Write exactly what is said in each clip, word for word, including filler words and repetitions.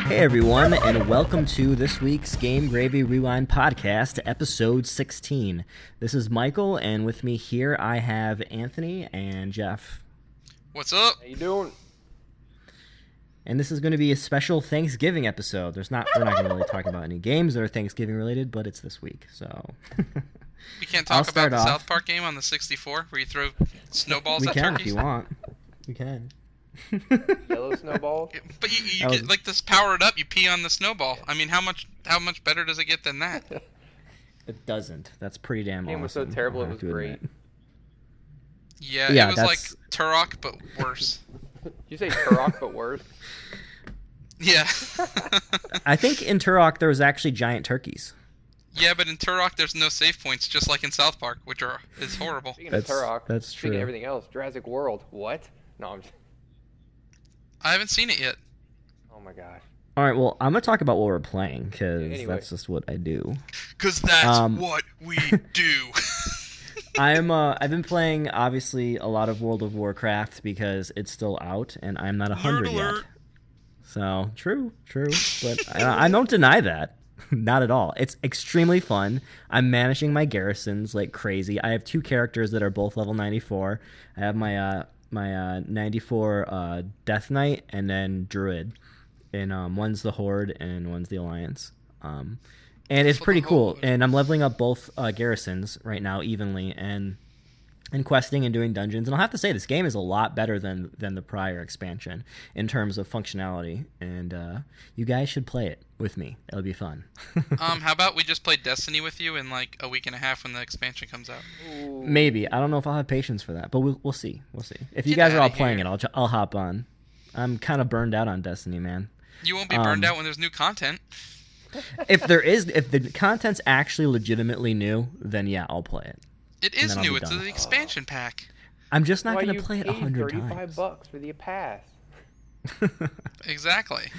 Hey everyone, and welcome to this week's Game Gravy Rewind podcast, episode sixteen. This is Michael, and with me here I have Anthony and Jeff. What's up? How you doing? And this is going to be a special Thanksgiving episode. There's not, we're not going to really talk about any games that are Thanksgiving related, but it's this week, so. We can't talk about the off. South Park game on the sixty-four where you throw snowballs we at can turkeys? if you want. We can. Yellow snowball? But you, you was... get like this powered up, you pee on the snowball. I mean, how much how much better does it get than that? It doesn't. That's pretty damn the game awesome. was so terrible it was great. Yeah, Yeah, it was that's... like Turok, but worse. You say Turok, but worse? Yeah. I think in Turok there was actually giant turkeys. Yeah, but in Turok there's no save points, just like in South Park, which are is horrible. Speaking That's- of Turok, that's speaking true. of everything else, Jurassic World. What? No, I'm just... I haven't seen it yet. Oh my gosh. All right, well, I'm going to talk about what we're playing, because Anyway. that's just what I do. Because that's Um, what we do. I'm uh I've been playing obviously a lot of World of Warcraft because it's still out and I'm not a hundred Nerd yet. alert. So true, true, but I, I don't deny that. Not at all. It's extremely fun. I'm managing my garrisons like crazy. I have two characters that are both level ninety-four. I have my uh my uh ninety-four uh Death Knight and then Druid, and um one's the Horde and one's the Alliance. Um. And it's For the pretty cool, Horde. and I'm leveling up both uh, garrisons right now evenly, and and questing and doing dungeons. And I'll have to say, this game is a lot better than than the prior expansion in terms of functionality. And uh, you guys should play it with me. It'll be fun. um, how about we just play Destiny with you in like a week and a half when the expansion comes out? Ooh. Maybe. I don't know if I'll have patience for that, but we'll we'll see. We'll see. If you Get guys are all outta playing here. it, I'll ju- I'll hop on. I'm kind of burned out on Destiny, man. You won't be burned Um, out when there's new content. If there is, if the content's actually legitimately new, then yeah, I'll play it. It and is then I'll new. be It's done. an expansion pack. I'm just not Why going to you play it a paid hundred thirty-five times. bucks for the pass. Exactly.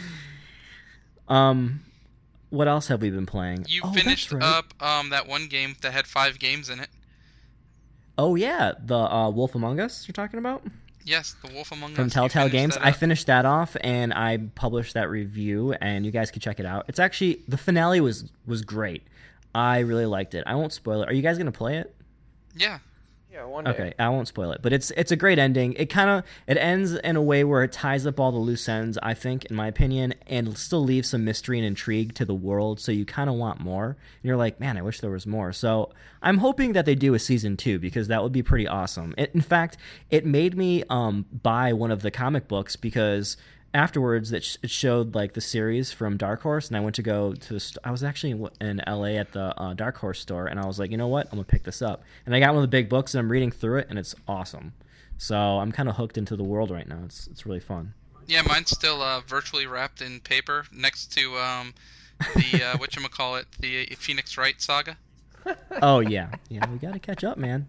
Um, what else have we been playing? You oh, finished that's right. up um that one game that had five games in it. Oh yeah, the uh, Wolf Among Us you're talking about Yes, The Wolf Among Us. from You Telltale finished Games. that I up. finished that off and I published that review, and you guys can check it out. It's actually the finale was was great. I really liked it. I won't spoil it. Are you guys gonna play it? Yeah. Yeah, one day. Okay, I won't spoil it, but it's it's a great ending. It kind of it ends in a way where it ties up all the loose ends, I think, in my opinion, and still leaves some mystery and intrigue to the world. So you kind of want more. And you're like, man, I wish there was more. So I'm hoping that they do a season two because that would be pretty awesome. It, in fact, it made me um, buy one of the comic books because afterwards it, sh- it showed like the series from Dark Horse, and I went to go to the st- I was actually in, in L A at the uh, Dark Horse store, and I was like, you know what, I'm gonna pick this up, and I got one of the big books and I'm reading through it, and it's awesome. So I'm kind of hooked into the world right now. It's it's really fun. Yeah, mine's still uh, virtually wrapped in paper next to um the uh, whatchamacallit, the Phoenix Wright saga. Oh yeah, yeah, we gotta catch up, man.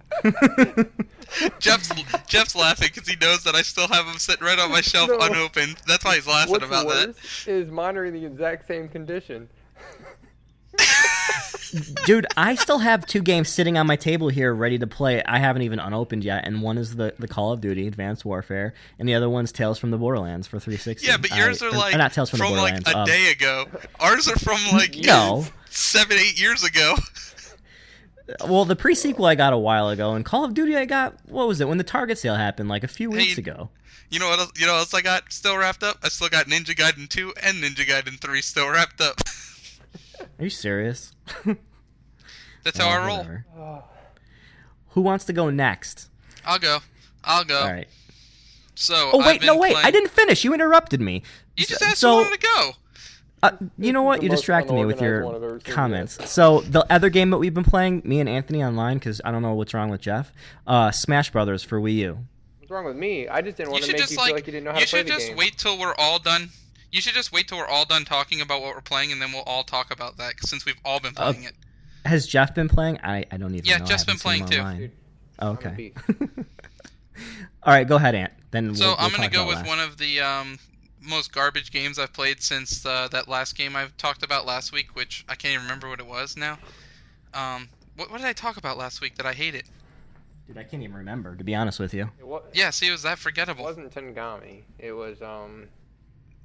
Jeff's Jeff's laughing because he knows that I still have them sitting right on my shelf No. unopened. That's why he's laughing What's about worse that. is mine are in the exact same condition. Dude, I still have two games sitting on my table here ready to play. I haven't even unopened yet, and one is the, the Call of Duty Advanced Warfare, and the other one's Tales from the Borderlands for three sixty. Yeah, but yours I- are or- like or not Tales from, from the like Borderlands. a um, day ago. Ours are from like No. seven, eight years ago. Well, the pre-sequel I got a while ago, and Call of Duty I got, what was it, when the Target sale happened, like a few weeks Hey, ago. You know what? Else, you know what else I got still wrapped up? I still got Ninja Gaiden two and Ninja Gaiden three still wrapped up. Are you serious? That's how Oh, I roll. whatever. Oh, Who wants to go next? I'll go. I'll go. All right. So. Oh, I've wait, been no, wait. playing- I didn't finish. You interrupted me. You just So- asked so, who wanted to go. Uh, you know what? The You most distracted me with unorganized your one I've ever seen comments. So the other game that we've been playing, me and Anthony online, because I don't know what's wrong with Jeff, uh, Smash Brothers for Wii U. what's wrong with me? I just didn't You want to should make just you like. feel like you didn't know how you to play should the just game. wait till we're all done. You should just wait till we're all done talking about what we're playing, and then we'll all talk about that since we've all been Uh, playing it. Has Jeff been playing? I, I don't even Yeah, know. I Jeff's been haven't seen him playing too. online. Dude, Oh, I'm a okay. beast. All right, go ahead, Ant. Then So we'll, we'll I'm gonna talk go about with last. one of the um, most garbage games I've played since uh, that last game I talked about last week, which I can't even remember what it was now. Um, what, what did I talk about last week that I hated? Dude, I can't even remember, to be honest with you. It, wa- Yeah, see, it was that it forgettable. wasn't Tengami. It was um.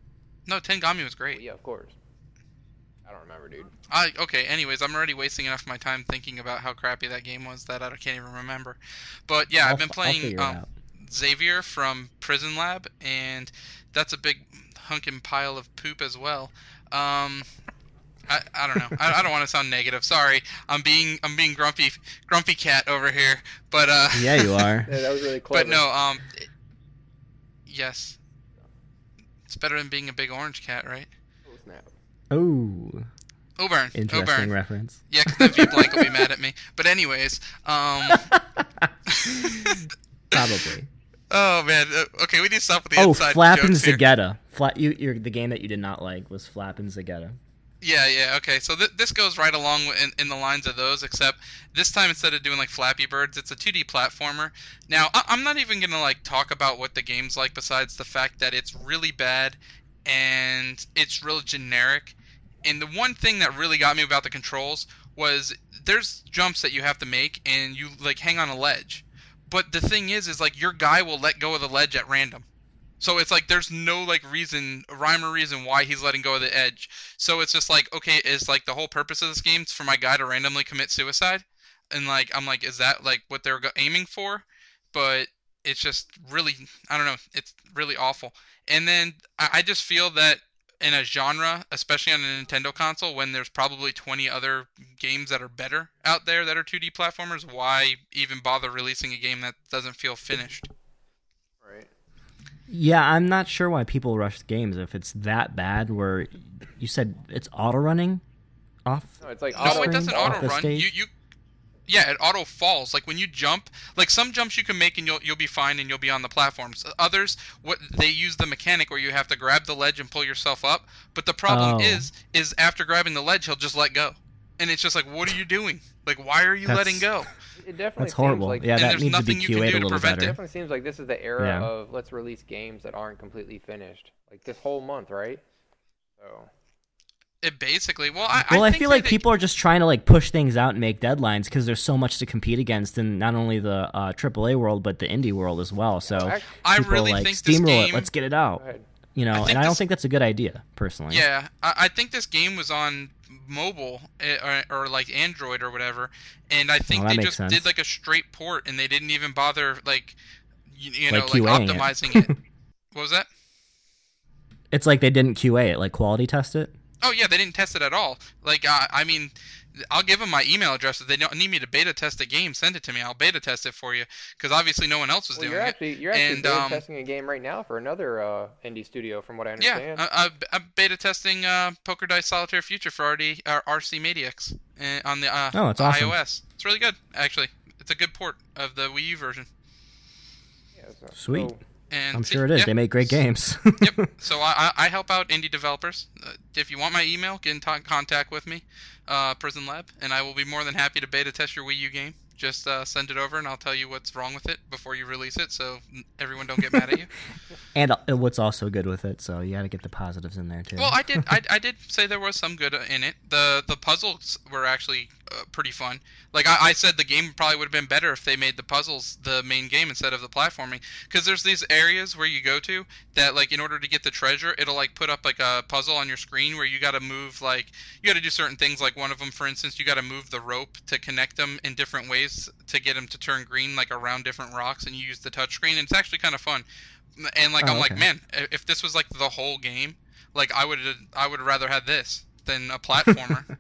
No, Tengami was Well, great. yeah, of course. I don't remember, dude. I okay. Anyways, I'm already wasting enough of my time thinking about how crappy that game was that I can't even remember. But yeah, I'll I've been f- I'll playing figure it um, out. Xavier from Prison Lab, and that's a big hunkin' pile of poop as well. Um, I, I don't know. I, I don't want to sound negative. Sorry, I'm being I'm being grumpy grumpy cat over here. But uh, Yeah, you are. Yeah, that was really clever. but no. Um, it- yes, it's better than being a big orange cat, right? Oh, snap. Oh, Oburn. interesting Oburn. reference. Yeah, because then V Blank will be mad at me. But anyways, um. Probably. Oh man. Uh, Okay, we need to stop with the Oh, inside Flappin' jokes here. Zagetta. Fla- you, you're, the game that you did not like was Flappin' Zagetta. Yeah, yeah. Okay, so th- this goes right along in, in the lines of those, except this time instead of doing like Flappy Birds, it's a two D platformer. Now, I- I'm not even gonna like talk about what the game's like, besides the fact that it's really bad and it's real generic. And the one thing that really got me about the controls was there's jumps that you have to make, and you like hang on a ledge. But the thing is, is like your guy will let go of the ledge at random. So it's like there's no like reason, rhyme or reason why he's letting go of the edge. So it's just like, okay, is like the whole purpose of this game is for my guy to randomly commit suicide? And like I'm like, is that like what they're go- aiming for? But it's just really, I don't know, it's really awful. And then I, I just feel that in a genre, especially on a Nintendo console, when there's probably twenty other games that are better out there that are two D platformers, why even bother releasing a game that doesn't feel finished? Right. Yeah, I'm not sure why people rush games if it's that bad. Where you said it's auto running off. No, it's like No, auto it doesn't off auto the run. stage? You you yeah, it auto falls. Like when you jump, like some jumps you can make and you'll you'll be fine and you'll be on the platforms. Others, what they use the mechanic where you have to grab the ledge and pull yourself up. But the problem Oh. is is after grabbing the ledge, he'll just let go. And it's just like, what are you doing? Like, why are you That's- letting go? It definitely That's horrible. Seems like, Yeah, And that there's needs to be nothing you can Q A'd do a to little prevent It better. definitely seems like this is the era Yeah. of let's release games that aren't completely finished. Like this whole month, right? So It basically, well, I Well, I, think feel that like it- people are just trying to like push things out and make deadlines because there's so much to compete against in not only the uh, triple A world but the indie world as well. So Well, ac- I people really are like think this steamroll game. it, let's get it go out. ahead. You know, I think and I don't this- think that's a good idea personally. Yeah, I, I think this game was on mobile eh, or, or like Android or whatever, and I think Oh, that they makes just sense. did like a straight port, and they didn't even bother like you, you Like know like QAing it. optimizing it. What was that? It's like they didn't Q A it, like quality test it. Oh yeah, they didn't test it at all. Like uh, I mean, I'll give them my email address. If they don't need me to beta test a game, send it to me. I'll beta test it for you because obviously no one else was Well, doing you're it. actually you're actually And, beta um, testing a game right now for another uh, indie studio, from what I Yeah, understand. I, I, I'm beta testing uh, Poker Dice Solitaire Future for R D, uh, R C Maniacs uh, on the uh, Oh, that's awesome. iOS. It's really good, actually. It's a good port of the Wii U version. Yeah, so- Sweet. so- And I'm see- sure it is. Yep. They make great games. Yep. So I, I I help out indie developers. Uh, if you want my email, get in t- contact with me, uh, Prison Lab, and I will be more than happy to beta test your Wii U game. Just uh, send it over, and I'll tell you what's wrong with it before you release it, so n- everyone don't get mad at you. And uh, what's also good with it, so you got to get the positives in there too. Well, I did. I, I did say there was some good in it. the The puzzles were actually uh, pretty fun. Like I, I said, the game probably would have been better if they made the puzzles the main game instead of the platforming. Because there's these areas where you go to that, like, in order to get the treasure, it'll like put up like a puzzle on your screen where you got to move, like you got to do certain things. Like one of them, for instance, you got to move the rope to connect them in different ways to get them to turn green, like around different rocks, and you use the touchscreen. And it's actually kind of fun. And like Oh, I'm like, okay. man, if this was like the whole game, like I would I would rather had this than a platformer.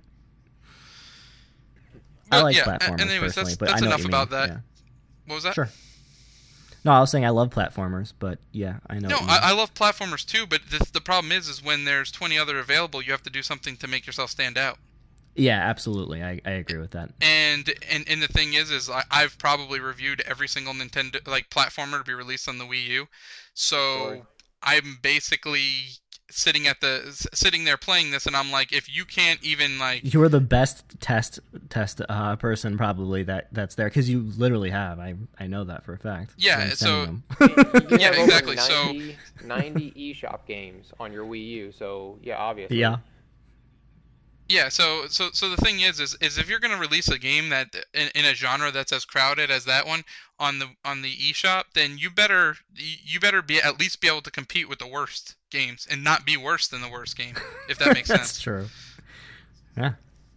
I But, like yeah, platformers and anyways, personally, that's, but that's I know enough what you about mean. that. Yeah. What was that? Sure. No, I was saying I love platformers, but yeah, I know. No, what you mean. I, I love platformers too, but the, the problem is, is when there's twenty other available, you have to do something to make yourself stand out. Yeah, absolutely. I, I agree with that. And and and the thing is, is I, I've probably reviewed every single Nintendo like platformer to be released on the Wii U, so Sorry. I'm basically sitting at the s- sitting there playing this, and I'm like, if you can't even like. You were the best test test uh, person probably that that's there because you literally have. I I know that for a fact. Yeah, I'm so- sending You them. you Yeah, have over exactly, so- ninety, ninety eShop games on your Wii U, so yeah, obviously. yeah. Yeah, so so so the thing is, is is if you're gonna release a game that in, in a genre that's as crowded as that one on the on the eShop, then you better you better be at least be able to compete with the worst games and not be worse than the worst game, if that makes That's sense. true. Yeah.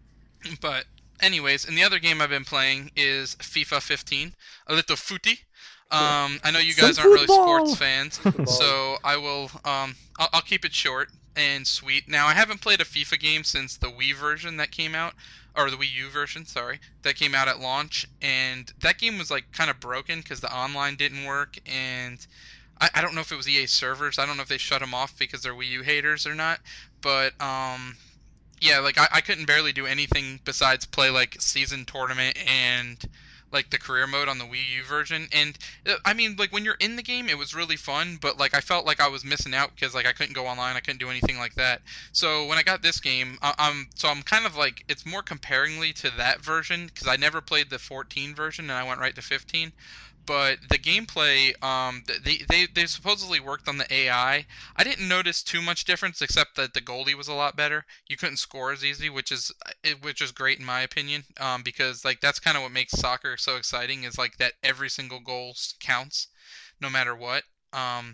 But anyways, and the other game I've been playing is FIFA fifteen, a little footy. Um, I know you guys Some aren't really football. sports fans, Football. so I will um I'll, I'll keep it short and sweet. Now I haven't played a FIFA game since the Wii version that came out, or the Wii U version, sorry, that came out at launch, and that game was like kind of broken because the online didn't work, and I, I don't know if it was E A servers. I don't know if they shut them off because they're Wii U haters or not, but um. Yeah, like I, I couldn't barely do anything besides play like season tournament and like the career mode on the Wii U version. And uh, I mean, like when you're in the game, it was really fun, but like I felt like I was missing out because like I couldn't go online, I couldn't do anything like that. So when I got this game, I, I'm so I'm kind of like it's more comparingly to that version because I never played the fourteen version and I went right to fifteen. But the gameplay, um, they, they they supposedly worked on the A I. I didn't notice too much difference, except that the goalie was a lot better. You couldn't score as easy, which is which is great in my opinion, um, because like that's kind of what makes soccer so exciting. Is like that every single goal counts, no matter what. Um,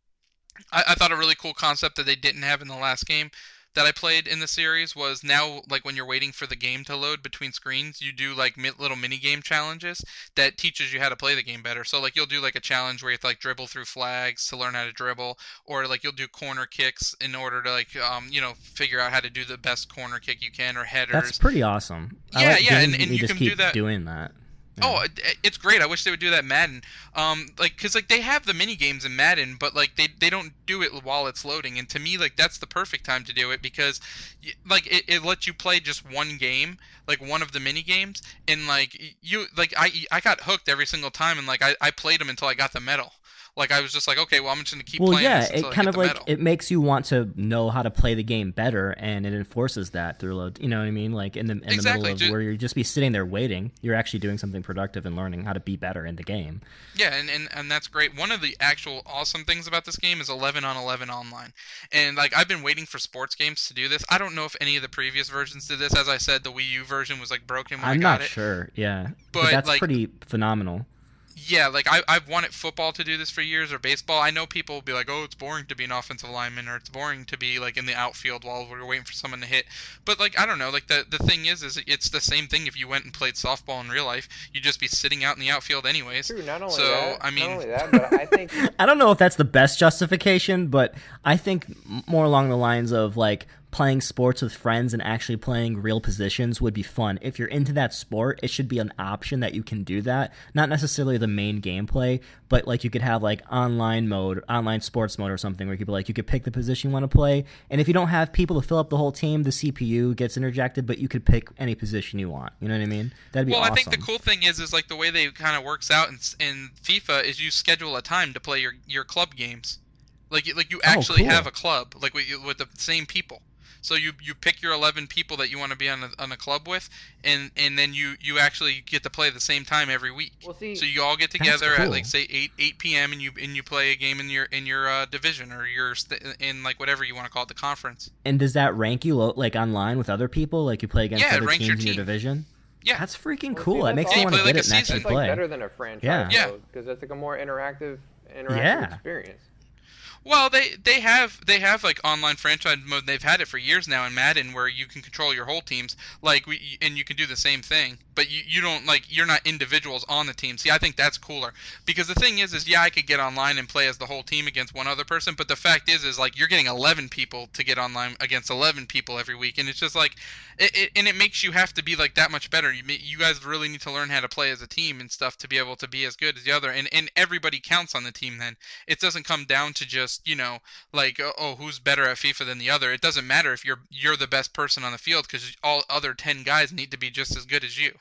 I, I thought a really cool concept that they didn't have in the last game that I played in the series was now like when you're waiting for the game to load between screens, you do like mi- little mini game challenges that teaches you how to play the game better. So like you'll do like a challenge where you have to like dribble through flags to learn how to dribble, or like you'll do corner kicks in order to like um you know figure out how to do the best corner kick you can or headers. That's pretty awesome. I Yeah, like yeah, games and- that and they you just can keep do that- doing that. Oh, it- it's great. I wish they would do that in Madden. Um, like, cause like they have the mini games in Madden, but like they, they don't do it while it's loading. And to me, like that's the perfect time to do it because, y- like it, it lets you play just one game, like one of the mini games, and like you like I I got hooked every single time, and like I, I played them until I got the medal. Like I was just like, okay, well I'm just gonna keep Well, playing yeah, this until it I kind get of the like medal. it makes you want to know how to play the game better, and it enforces that through load. You know what I mean? Like in the in the Exactly, middle of ju- where you just be sitting there waiting, you're actually doing something productive and learning how to be better in the game. Yeah, and, and, and that's great. One of the actual awesome things about this game is eleven on eleven online. And like I've been waiting for sports games to do this. I don't know if any of the previous versions did this. As I said, the Wii U version was like broken when I I'm got not it. sure. Yeah, but, But, that's like- pretty phenomenal. Yeah, like I, I've wanted football to do this for years, or baseball. I know people will be like, oh, it's boring to be an offensive lineman, or it's boring to be like in the outfield while we're waiting for someone to hit. But like I don't know, like the the thing is, is it's the same thing if you went and played softball in real life. You'd just be sitting out in the outfield anyways. True, not only So, that, I mean- not only that, but I think I don't know if that's the best justification, but I think m- more along the lines of like playing sports with friends and actually playing real positions would be fun. If you're into that sport, it should be an option that you can do that. Not necessarily the main gameplay, but like you could have like online mode, online sports mode or something where you could be like you could pick the position you want to play. And if you don't have people to fill up the whole team, the C P U gets interjected, but you could pick any position you want. You know what I mean? That'd be Well, awesome. I think the cool thing is, is like the way they kind of works out in, in FIFA is you schedule a time to play your, your club games. Like, you- like you actually cool. have a club, like with, you- with the same people. So you, you pick your eleven people that you want to be on a, on a club with, and, and then you, you actually get to play the same time every week. Well, see- so you all get That's together at cool. like say eight eight p.m. and you and you play a game in your in your uh, division or your st- in like whatever you want to call it, the conference. And does that rank you lo- like online with other people? Like you play against Yeah, it other ranks teams your in your team. division? Yeah. That's freaking Well, cool. see, that that's makes all- me want to play like get a it and season. actually it's like play. better than a franchise Yeah. Yeah. mode because it's like a more interactive, interactive Yeah. experience. Well, they they have they have like online franchise mode. They've had it for years now in Madden, where you can control your whole teams, like we, and you can do the same thing. But you, you don't like you're not individuals on the team. See, I think that's cooler because the thing is, is yeah, I could get online and play as the whole team against one other person. But the fact is, is like you're getting eleven people to get online against eleven people every week, and it's just like, it, it and it makes you have to be like that much better. You ma- you guys really need to learn how to play as a team and stuff to be able to be as good as the other. And and everybody counts on the team. Then it doesn't come down to just you know like oh, oh who's better at FIFA than the other. It doesn't matter if you're you're the best person on the field because all other ten guys need to be just as good as you.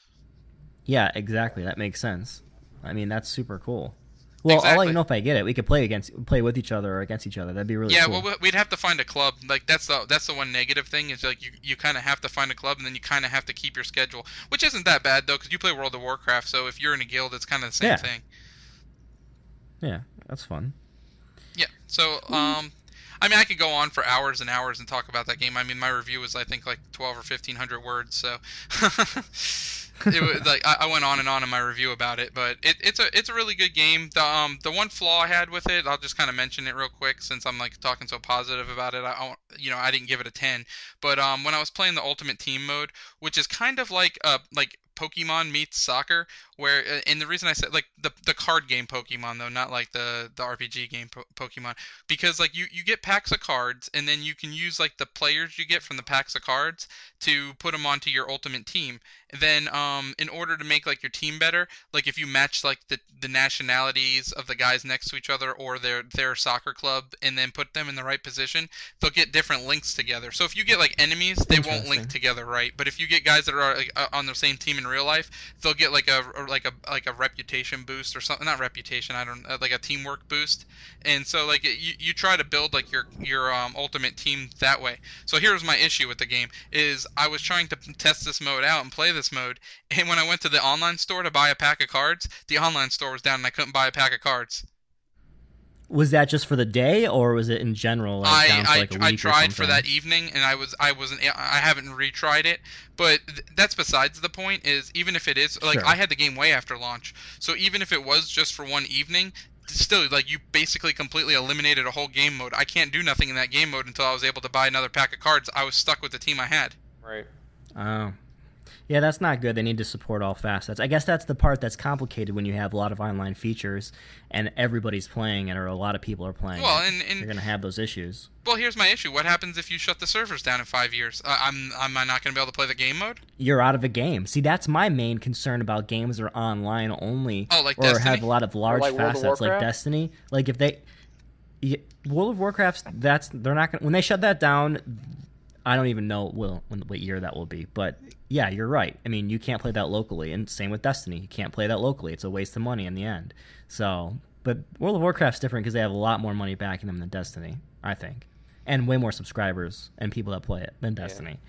Yeah, exactly. That makes sense. I mean, that's super cool. Well, I'll let Exactly. you know if I get it. We could play against, play with each other or against each other. That'd be really Yeah, cool. well, we'd have to find a club. Like that's the that's the one negative thing is like you you kind of have to find a club and then you kind of have to keep your schedule, which isn't that bad though because you play World of Warcraft. So if you're in a guild, it's kind of the same Yeah. thing. Yeah, that's fun. Yeah. So um, I mean, I could go on for hours and hours and talk about that game. I mean, my review was I think like twelve or fifteen hundred words, so it was like I, I went on and on in my review about it. But it, it's a it's a really good game. The um the one flaw I had with it, I'll just kind of mention it real quick since I'm like talking so positive about it. I, I you know I didn't give it a ten, but um when I was playing the Ultimate Team mode, which is kind of like uh like Pokemon meets soccer, where and the reason I said like the the card game Pokemon though, not like the the R P G game po- Pokemon, because like you you get packs of cards and then you can use like the players you get from the packs of cards to put them onto your ultimate team. Then um in order to make like your team better, like if you match like the the nationalities of the guys next to each other or their their soccer club and then put them in the right position, they'll get different links together. So if you get like enemies, they won't link together right, but if you get guys that are like, on the same team in real life, they'll get like a like a like a reputation boost or something. Not reputation, I don't uh, like a teamwork boost. And so like you you try to build like your your um, ultimate team that way. So here's my issue with the game is I was trying to test this mode out and play this mode, and when I went to the online store to buy a pack of cards, the online store was down and I couldn't buy a pack of cards. Was that just for the day, or was it in general? Like, I down to I, like a I week or tried for something? that evening, and I was I wasn't I haven't retried it, but th- that's besides the point. Is even if it is like Sure. I had the game way after launch, so even if it was just for one evening, still like you basically completely eliminated a whole game mode. I can't do nothing in that game mode until I was able to buy another pack of cards. I was stuck with the team I had. Right. Oh. Yeah, that's not good. They need to support all facets. I guess that's the part that's complicated when you have a lot of online features and everybody's playing it or a lot of people are playing Well, it. and, and You're going to have those issues. well, here's my issue. What happens if you shut the servers down in five years? Uh, I'm am I not going to be able to play the game mode? You're out of a game. See, that's my main concern about games that are online only Oh, like or Destiny? have a lot of large like World of facets like Warcraft? Destiny. Like if they y- World of Warcraft, that's they're not going to when they shut that down, I don't even know will when, what year that will be. But yeah, you're right. I mean, you can't play that locally, and same with Destiny. You can't play that locally. It's a waste of money in the end. So, but World of Warcraft's different because they have a lot more money backing them than Destiny, I think, and way more subscribers and people that play it than Destiny.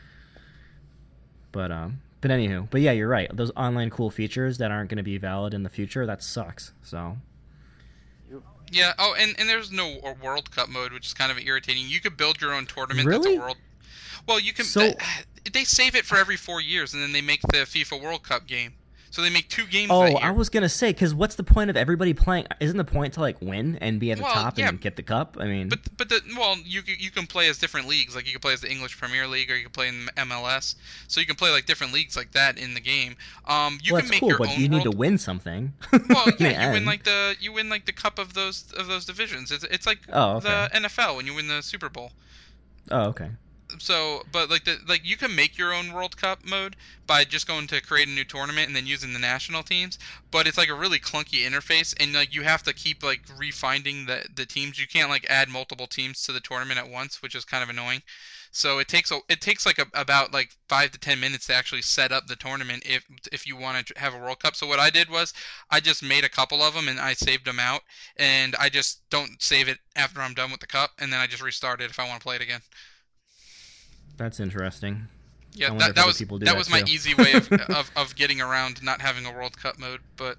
But um, but anywho, but yeah, you're right. Those online cool features that aren't going to be valid in the future, that sucks. So. Yeah. Oh, and, and there's no World Cup mode, which is kind of irritating. You could build your own tournament Really? that's a world. Well, you can. So- they save it for every four years, and then they make the FIFA World Cup game. So they make two games Oh, that year. I was gonna say, because what's the point of everybody playing? Isn't the point to like win and be at the Well, top yeah. and get the cup? I mean, But but the well, you c- you can play as different leagues. Like you can play as the English Premier League, or you can play in M L S. So you can play like different leagues like that in the game. Um, you well, can that's make cool, your but own you need world. to win something. Well, in the yeah, you win end. like the you win like the cup of those of those divisions. It's it's like Oh, okay. the N F L when you win the Super Bowl. Oh, okay. So, but like the like you can make your own World Cup mode by just going to create a new tournament and then using the national teams. But it's like a really clunky interface, and like you have to keep like refinding the the teams. You can't like add multiple teams to the tournament at once, which is kind of annoying. So it takes a, it takes like a, about like five to ten minutes to actually set up the tournament if if you want to have a World Cup. So what I did was I just made a couple of them and I saved them out, and I just don't save it after I'm done with the cup, and then I just restart it if I want to play it again. That's interesting. I Yeah, wonder that, if that other was people do that that was my too. easy way of, of of getting around not having a World Cup mode. But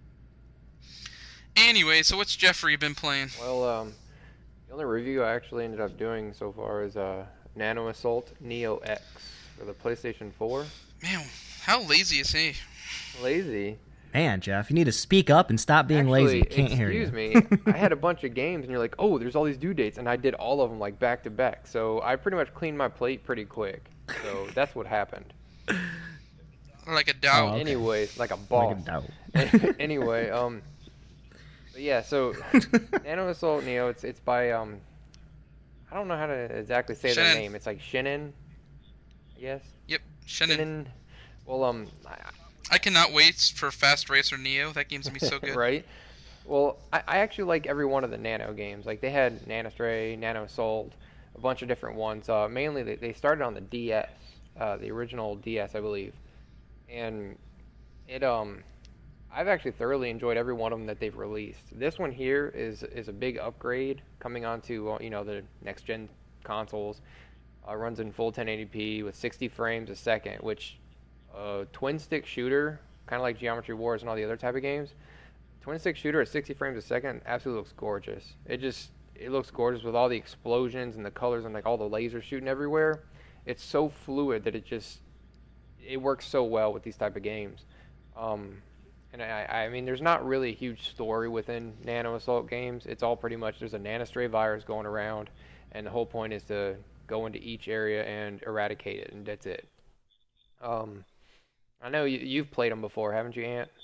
anyway, so what's Jeffrey been playing? Well, um, the only review I actually ended up doing so far is uh, Nano Assault Neo X for the PlayStation four. Man, how lazy is he? Lazy. Man, Jeff, you need to speak up and stop being Actually, lazy. Can't hear you. excuse me. I had a bunch of games, and you're like, oh, there's all these due dates, and I did all of them like back to back. So I pretty much cleaned my plate pretty quick. So that's what happened. Like a doubt. Oh, okay. Anyways, like a Like boss. a doubt. Anyway, um, but yeah. So Nano Assault Neo, it's it's by um, I don't know how to exactly say their Shinin. name. It's like Shinin, I guess. Yep, Shannon. Shinin. Well, um, I, I cannot wait for Fast Racer Neo. That game's gonna be so good. right? Well, I, I actually like every one of the Nano games. Like they had Nano Stray, Nano Assault, a bunch of different ones. Uh, mainly they, they started on the D S, uh, the original D S, I believe, and it um, I've actually thoroughly enjoyed every one of them that they've released. This one here is is a big upgrade coming onto uh, you know the next gen consoles. Uh, runs in full ten eighty p with sixty frames a second, which uh, twin stick shooter, kind of like Geometry Wars and all the other type of games. Twin stick shooter at sixty frames a second absolutely looks gorgeous. It just it looks gorgeous with all the explosions and the colors and like all the lasers shooting everywhere. It's so fluid that it just it works so well with these type of games. Um, and I, I mean, there's not really a huge story within Nano Assault games. It's all pretty much there's a nanostray virus going around, and the whole point is to go into each area and eradicate it, and that's it. Um, I know you, you've played them before, haven't you, Ant?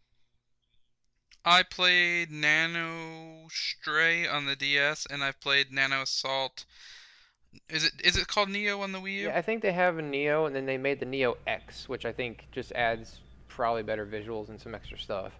I played Nano Stray on the D S, and I've played Nano Assault. Is it is it called Neo on the Wii U? Yeah, I think they have a Neo, and then they made the Neo X, which I think just adds probably better visuals and some extra stuff.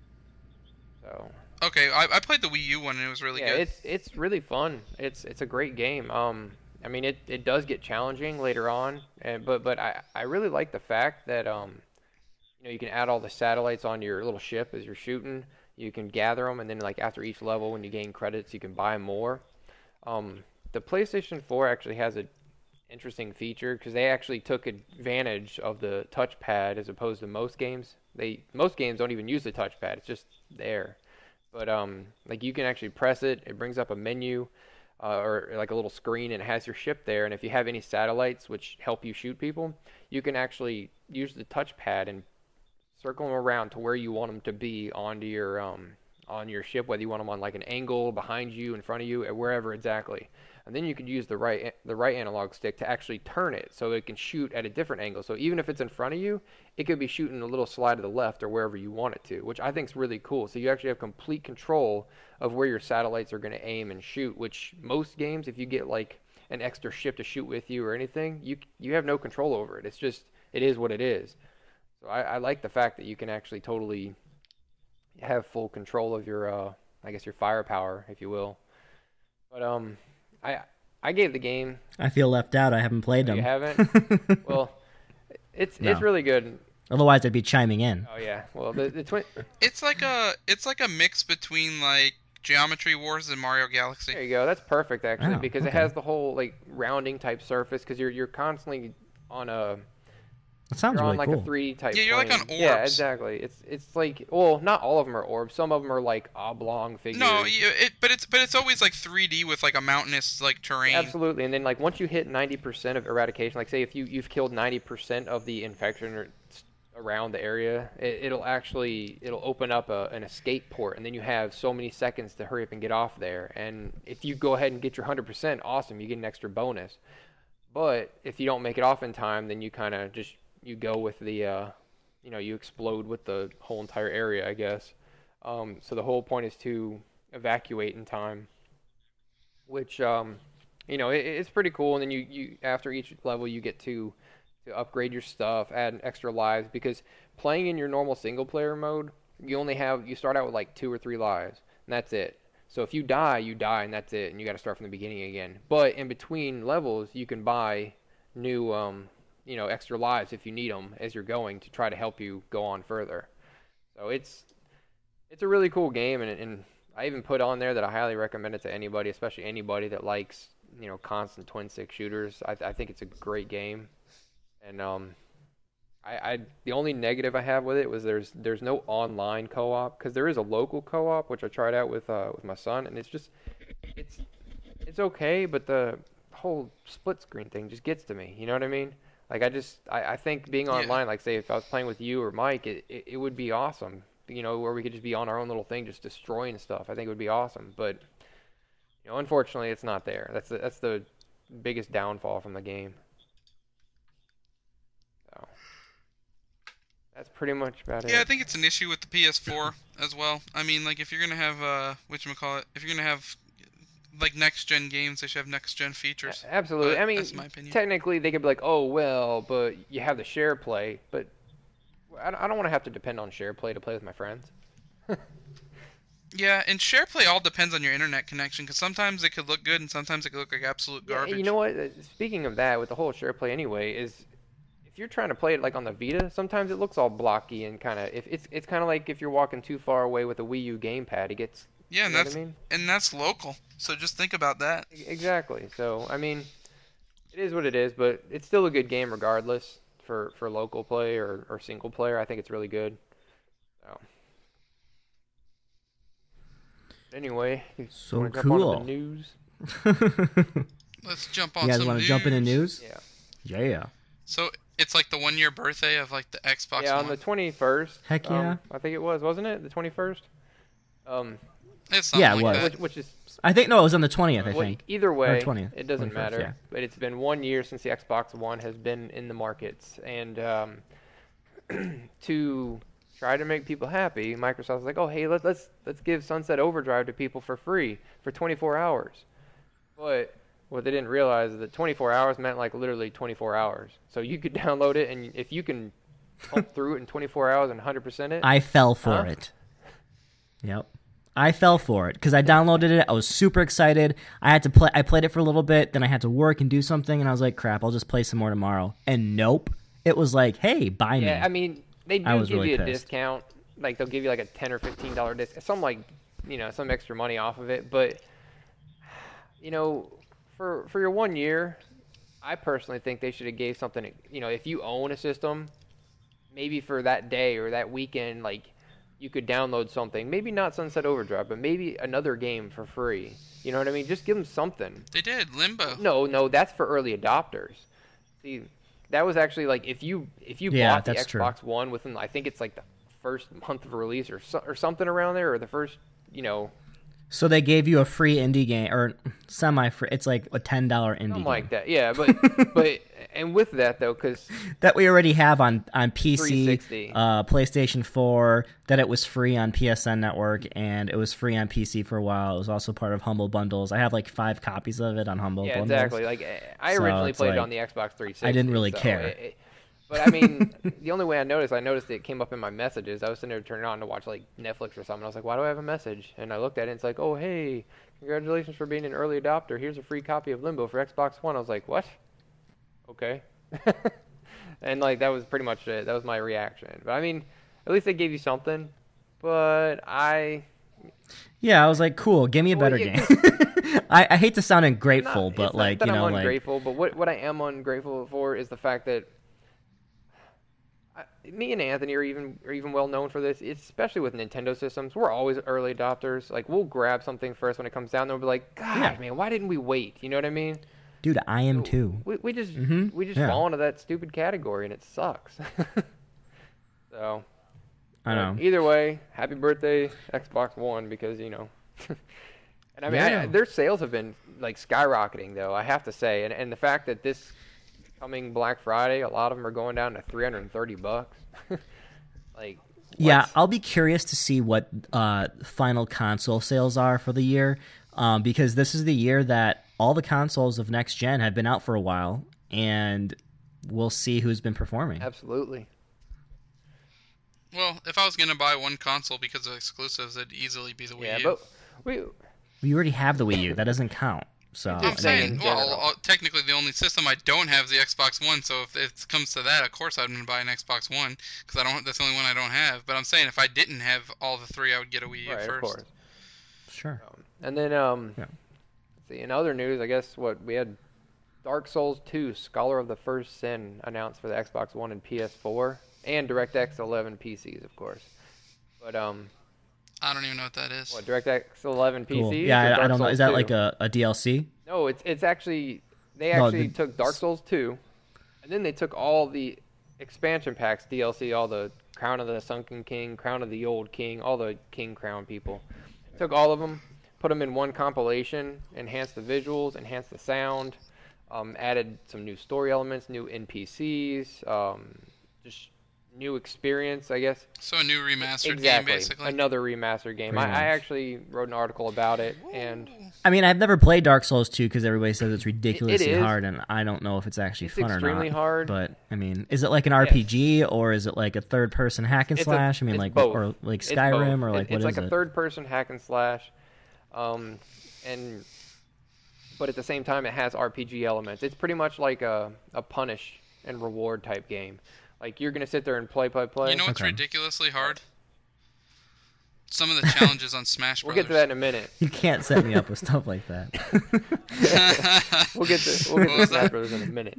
So. Okay, I, I played the Wii U one, and it was really yeah, good. it's it's really fun. It's it's a great game. Um, I mean, it, it does get challenging later on, and but but I, I really like the fact that um, you know, you can add all the satellites on your little ship as you're shooting. You can gather them, and then like after each level, when you gain credits, you can buy more. Um, the PlayStation four actually has a interesting feature because they actually took advantage of the touchpad as opposed to most games. They most games don't even use the touchpad; it's just there. But um, like you can actually press it; it brings up a menu uh, or like a little screen, and it has your ship there. And if you have any satellites which help you shoot people, you can actually use the touchpad and circle them around to where you want them to be onto your um on your ship, whether you want them on like an angle, behind you, in front of you, or wherever exactly. And then you could use the right the right analog stick to actually turn it so it can shoot at a different angle. So even if it's in front of you, it could be shooting a little slide to the left or wherever you want it to, which I think is really cool. So you actually have complete control of where your satellites are going to aim and shoot, which most games, if you get like an extra ship to shoot with you or anything, you you have no control over it. It's just, it is what it is. So I, I like the fact that you can actually totally have full control of your, uh, I guess your firepower, if you will. But um, I I gave the game. I feel left out. I haven't played Oh, them. you haven't? Well, it's No. it's really good. Otherwise, I'd be chiming in. Oh yeah. Well, the the twin. It's like a it's like a mix between like Geometry Wars and Mario Galaxy. There you go. That's perfect actually Oh, because it okay. has the whole like rounding type surface because you're you're constantly on a That sounds you're really on like cool. a three D type. Yeah, you're like plane. on Yeah, orbs. exactly. It's it's like well, not all of them are orbs. Some of them are like oblong figures. No, you, it but it's but it's always like three D with like a mountainous like terrain. Absolutely, and then like once you hit ninety percent of eradication, like say if you you've killed ninety percent of the infection or around the area, it, it'll actually it'll open up a, an escape port, and then you have so many seconds to hurry up and get off there. And if you go ahead and get your one hundred percent, awesome, you get an extra bonus. But if you don't make it off in time, then you kind of just you go with the uh, you know you explode with the whole entire area, I guess. Um, so the whole point is to evacuate in time, which um, you know it, it's pretty cool. And then you, you after each level you get to to upgrade your stuff, add extra lives because playing in your normal single player mode, you only have you start out with like two or three lives, and that's it. So if you die, you die, and that's it, and you got to start from the beginning again. But in between levels, you can buy new um, you know extra lives if you need them as you're going to try to help you go on further. So it's it's a really cool game, and, and I even put on there that I highly recommend it to anybody, especially anybody that likes you know constant twin stick shooters. I, I think it's a great game, and um, I, I the only negative I have with it was there's there's no online co-op because there is a local co-op which I tried out with uh, with my son, and it's just it's it's okay, but the whole split screen thing just gets to me. You know what I mean? Like I just I, I think being Yeah. online, like say if I was playing with you or Mike, it, it it would be awesome. You know, where we could just be on our own little thing, just destroying stuff. I think it would be awesome, but you know, unfortunately, it's not there. That's the, that's the biggest downfall from the game. So that's pretty much about it. Yeah, I think it's an issue with the P S four as well. I mean, like if you're gonna have uh, whatchamacallit, if you're gonna have like next gen games, they should have next gen features. A- Absolutely. But I mean, that's my opinion. technically, they could be like, oh, well, but you have the share play. But I don't, I don't want to have to depend on share play to play with my friends. Yeah, and SharePlay all depends on your internet connection because sometimes it could look good and sometimes it could look like absolute Yeah, garbage. you know what? Uh, Speaking of that, with the whole share play anyway, is if you're trying to play it like on the Vita, sometimes it looks all blocky and kind of. If it's it's kind of like if you're walking too far away with a Wii U gamepad, it gets. Yeah, and you know that's what I mean? and that's local. So just think about that. E- Exactly. So I mean, it is what it is, but it's still a good game regardless for for local play or or single player. I think it's really good. So Anyway, you So wanna jump cool. onto the news? Let's jump on You guys some want to news. jump into news? Yeah. Yeah. So it's like the one year birthday of like the Xbox Yeah, on One. the twenty-first. Heck um, yeah. I think it was, wasn't it? The twenty-first? Um, It's something Yeah, it like was. that. which, which is I think no, it was on the twentieth. I well, think. either way, twentieth, it doesn't twenty-first, matter. yeah. But it's been one year since the Xbox One has been in the markets, and um, to try to make people happy, Microsoft was like, "Oh, hey, let's let's let's give Sunset Overdrive to people for free for twenty-four hours." But what they didn't realize is that twenty-four hours meant like literally twenty-four hours. So you could download it, and if you can pump through it in twenty-four hours and one hundred percent it, I fell for Huh? it. Yep. I fell for it because I downloaded it. I was super excited. I had to play. I played it for a little bit. Then I had to work and do something, and I was like, "Crap! I'll just play some more tomorrow." And nope, it was like, "Hey, buy me." yeah, I mean, they I do was give really you a pissed. discount. Like they'll give you like a ten or fifteen dollar discount, some like you know some extra money off of it. But you know, for for your one year, I personally think they should have gave something. You know, if you own a system, maybe for that day or that weekend, like you could download something. Maybe not Sunset Overdrive, but maybe another game for free. You know what I mean? Just give them something. They did Limbo. No, no, that's for early adopters. See, that was actually like if you if you Yeah, bought the that's true. Xbox One within I think it's like the first month of release or so, or something around there, or the first you know So they gave you a free indie game or semi-free. It's like a ten dollar indie something game like that. Yeah, but but and with that though, because that we already have on on P three C, sixty. uh, PlayStation four. That it was free on P S N Network and it was free on P C for a while. It was also part of Humble Bundles. I have like five copies of it on Humble Yeah, Bundles. exactly. Like eh, I So originally it's played it like- on the Xbox three sixty. I didn't really so care. it- it- but I mean, the only way I noticed, I noticed it came up in my messages. I was sitting there turning it on to watch like Netflix or something. I was like, why do I have a message? And I looked at it, and it's like, oh hey, congratulations for being an early adopter. Here's a free copy of Limbo for Xbox One. I was like, what? Okay. And like that was pretty much it. That was my reaction. But I mean, at least they gave you something. But I Yeah, I was like, cool. Give me a Well, better yeah, game. I, I hate to sound ungrateful, not- but it's not like that you know, I'm like ungrateful. But what what I am ungrateful for is the fact that I, me and Anthony are even are even well known for this. It's especially with Nintendo systems. We're always early adopters. Like we'll grab something first when it comes down. They'll be like, God, Yeah. man, why didn't we wait? You know what I mean? dude, I am too. We we just Mhm, we just yeah. fall into that stupid category, and it sucks. So. I know. But either way, happy birthday, Xbox One, because you know. And I mean, I, Yeah. their sales have been like skyrocketing, though. I have to say, and and the fact that this coming Black Friday, a lot of them are going down to three hundred and thirty bucks. Like. Yeah, what's- I'll be curious to see what uh, final console sales are for the year, um, because this is the year that all the consoles of next gen have been out for a while, and we'll see who's been performing. Absolutely. Well, if I was gonna buy one console because of exclusives, it'd easily be the Wii Yeah, U. but we. We already have the Wii U; that doesn't count. So I'm I'm I saying, mean, in well, general. uh, technically the only system I don't have is the Xbox One. So if it comes to that, of course I'm gonna buy an Xbox One because I don't. That's the only one I don't have. But I'm saying if I didn't have all the three, I would get a Wii U Right, of first. course. sure. Um, and then, um, Yeah. let's see, in other news, I guess what we had Dark Souls two, Scholar of the First Sin, announced for the Xbox One and P S four, and DirectX eleven P Cs, of course. But um, I don't even know what that is. what DirectX eleven P Cs? Cool. or Yeah, I, I Dark don't know. Souls Is that two? like a, a D L C? No, it's it's actually they No, actually the- took Dark Souls two, and then they took all the expansion packs, D L C, all the Crown of the Sunken King, Crown of the Old King, all the King Crown people. Took all of them, put them in one compilation, enhanced the visuals, enhanced the sound, um, added some new story elements, new N P Cs, um, just new experience, I guess. So a new remastered exactly, game, basically. another remastered game. I, Pretty I much. actually wrote an article about it, and I mean, I've never played Dark Souls two because everybody says it's ridiculously is. hard, and I don't know if it's actually It's fun or extremely not. hard. But I mean, is it like an R P G or is it like a third-person hack and It's a- slash? I mean, it's like both. or like It's Skyrim both. or It- like it's what is like it? a third-person hack and slash, um, and but at the same time it has R P G elements. It's pretty much like a a punish and reward type game. Like you're gonna sit there and play, play, play. You know what's Okay. ridiculously hard? Some of the challenges on Smash we'll Brothers. get to that in a minute. You can't set me up with stuff like that. We'll get to we'll get What to was Smash that? Brothers in a minute.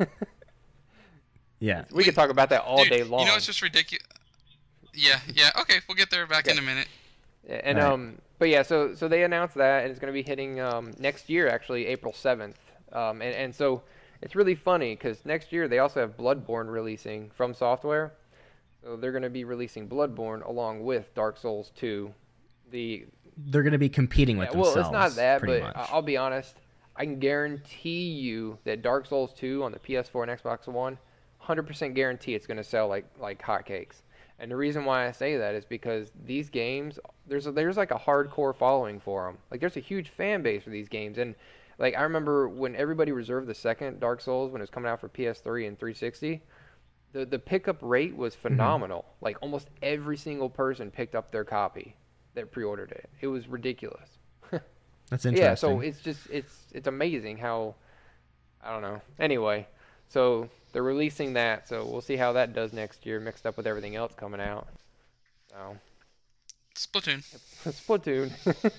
Yeah. We could talk about that all Dude, day long. You know it's just ridiculous. Yeah, yeah. Okay, we'll get there back in a minute. Yeah, and Right. um, but yeah, so so they announced that, and it's going to be hitting um, next year, actually, April seventh. Um, and, and so it's really funny because next year they also have Bloodborne releasing from Software. So they're going to be releasing Bloodborne along with Dark Souls two. The They're going to be competing with yeah, well, themselves. it's not that, pretty but much. I'll be honest. I can guarantee you that Dark Souls two on the P S four and Xbox One, one hundred percent guarantee it's going to sell like like hotcakes. And the reason why I say that is because these games, there's a, there's like a hardcore following for them. Like there's a huge fan base for these games. And like I remember when everybody reserved the second Dark Souls when it was coming out for P S three and three sixty, the the pickup rate was phenomenal. Mm-hmm. Like almost every single person picked up their copy that pre-ordered it. It was ridiculous. That's interesting. Yeah, so it's just it's it's amazing how I don't know. Anyway, so they're releasing that, so we'll see how that does next year, mixed up with everything else coming out. So Splatoon. Splatoon.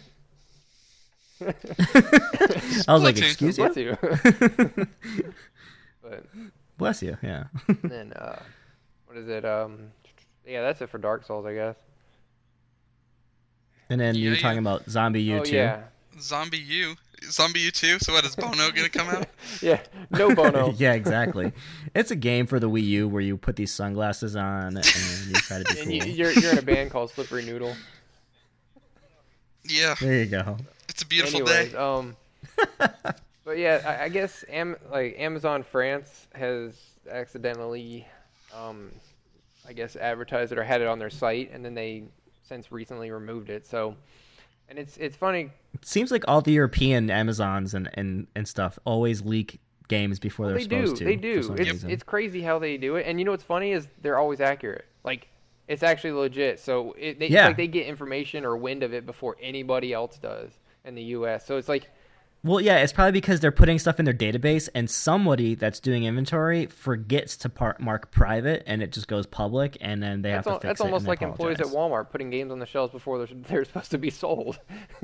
I was like, Splatoon. excuse you? Bless you. But Bless you, yeah. then uh, what is it? Um, yeah, that's it for Dark Souls, I guess. And then Yeah, you were yeah. talking about Zombie U Oh two. yeah, Zombie U. Zombie U two? So what, is Bono going to come out? yeah. No Bono. Yeah, exactly. It's a game for the Wii U where you put these sunglasses on and you try to be And cool. you, you're you're in a band called Slippery Noodle. Yeah. There you go. It's a beautiful Anyways, day. um, but yeah, I, I guess Am, like Amazon France has accidentally, um, I guess advertised it or had it on their site, and then they since recently removed it. So, and it's it's funny. It seems like all the European Amazons and, and, and stuff always leak games before they're They do, supposed to. they for do. some It's reason. it's crazy how they do it. And you know what's funny is they're always accurate. Like it's actually legit. So it, they, Yeah. it's like they get information or wind of it before anybody else does in the U S. So it's like. Well, yeah, it's probably because they're putting stuff in their database, and somebody that's doing inventory forgets to par- mark private, and it just goes public, and then they That's, have al- to fix that's it. almost and like apologize. employees at Walmart putting games on the shelves before they're, they're supposed to be sold.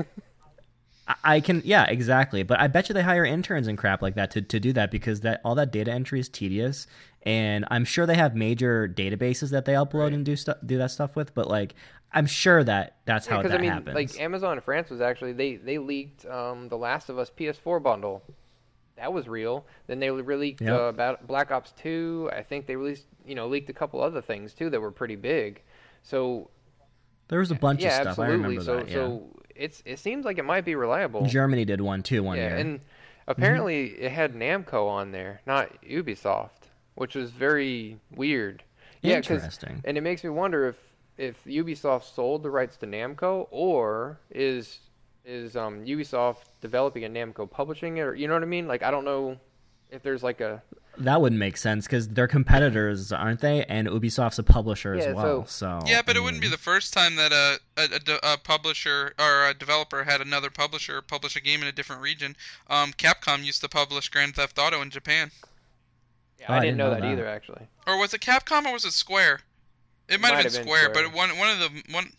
I- I can, yeah, exactly. But I bet you they hire interns and crap like that to, to do that because that all that data entry is tedious, and I'm sure they have major databases that they upload Right. and do stuff, do that stuff with. But like, I'm sure that that's how Because that I mean, happens. like Amazon France was actually they they leaked um, the Last of Us P S four bundle. That was real. Then they released Yep. uh, about Black Ops two. I think they released you know leaked a couple other things too that were pretty big. So there was a bunch yeah, of stuff. absolutely. I remember so that. Yeah. so it's it seems like it might be reliable. Germany did one too one yeah, year. and apparently it had Namco on there, not Ubisoft, which was very weird. Yeah, 'cause- Interesting. and it makes me wonder if if Ubisoft sold the rights to Namco, or is is um, Ubisoft developing and Namco publishing it, or you know what I mean? Like I don't know if there's like a That wouldn't make sense because they're competitors, aren't they? And Ubisoft's a publisher Yeah, as well. so- So Yeah, but I it wouldn't be mean, the first time that a, a, a de- a publisher or a developer had another publisher publish a game in a different region. Um, Capcom used to publish Grand Theft Auto in Japan. yeah, Oh, I, I didn't didn't know know that, that. either actually. Or was it Capcom or was it Square? It might, might have been have been Square, Square. but one one of the one.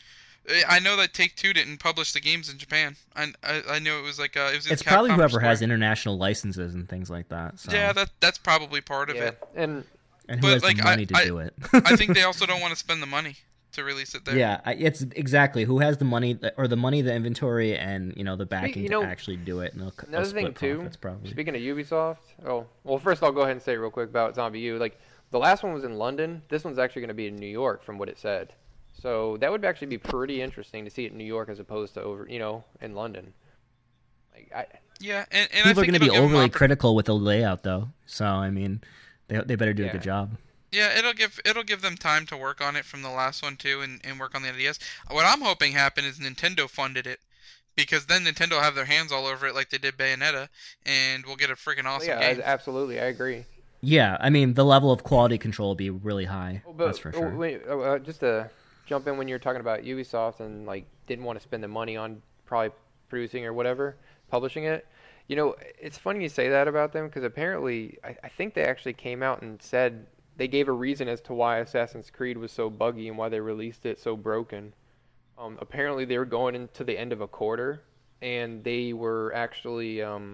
I know that Take Two didn't publish the games in Japan. I I, I knew it was like uh, it was. it's Capcom probably or whoever Square. has international licenses and things like that. So. Yeah, that that's probably part of Yeah, it. and and who but, has like, the I- money to I- do it? I think they also don't want to spend the money to release it there. Yeah, I- it's exactly who has the money or the money, the inventory, and you know the backing you know, to actually do it. And they'll, they'll another thing split too. profits probably. Speaking of Ubisoft, oh well, first I'll go ahead and say real quick about Zombie U. Like the last one was in London. This one's actually going to be in New York, from what it said. So that would actually be pretty interesting to see it in New York as opposed to over, you know, in London. Like I, Yeah, and, and People I are think going to be it'll give 'em overly oppor- critical with the layout, though. So I mean, they they better do a Yeah. good job. Yeah, it'll give it'll give them time to work on it from the last one too, and, and work on the ideas. What I'm hoping happen is Nintendo funded it, because then Nintendo will have their hands all over it like they did Bayonetta, and we'll get a freaking awesome yeah, game. I- absolutely, I agree. Yeah, I mean the level of quality control will be really high. Oh, but, that's for oh, sure. wait, uh, uh, just to jump in when you were talking about Ubisoft and like didn't want to spend the money on probably producing or whatever, publishing it. You know, it's funny you say that about them because apparently I, I think they actually came out and said they gave a reason as to why Assassin's Creed was so buggy and why they released it so broken. Um, apparently they were going into the end of a quarter and they were actually um,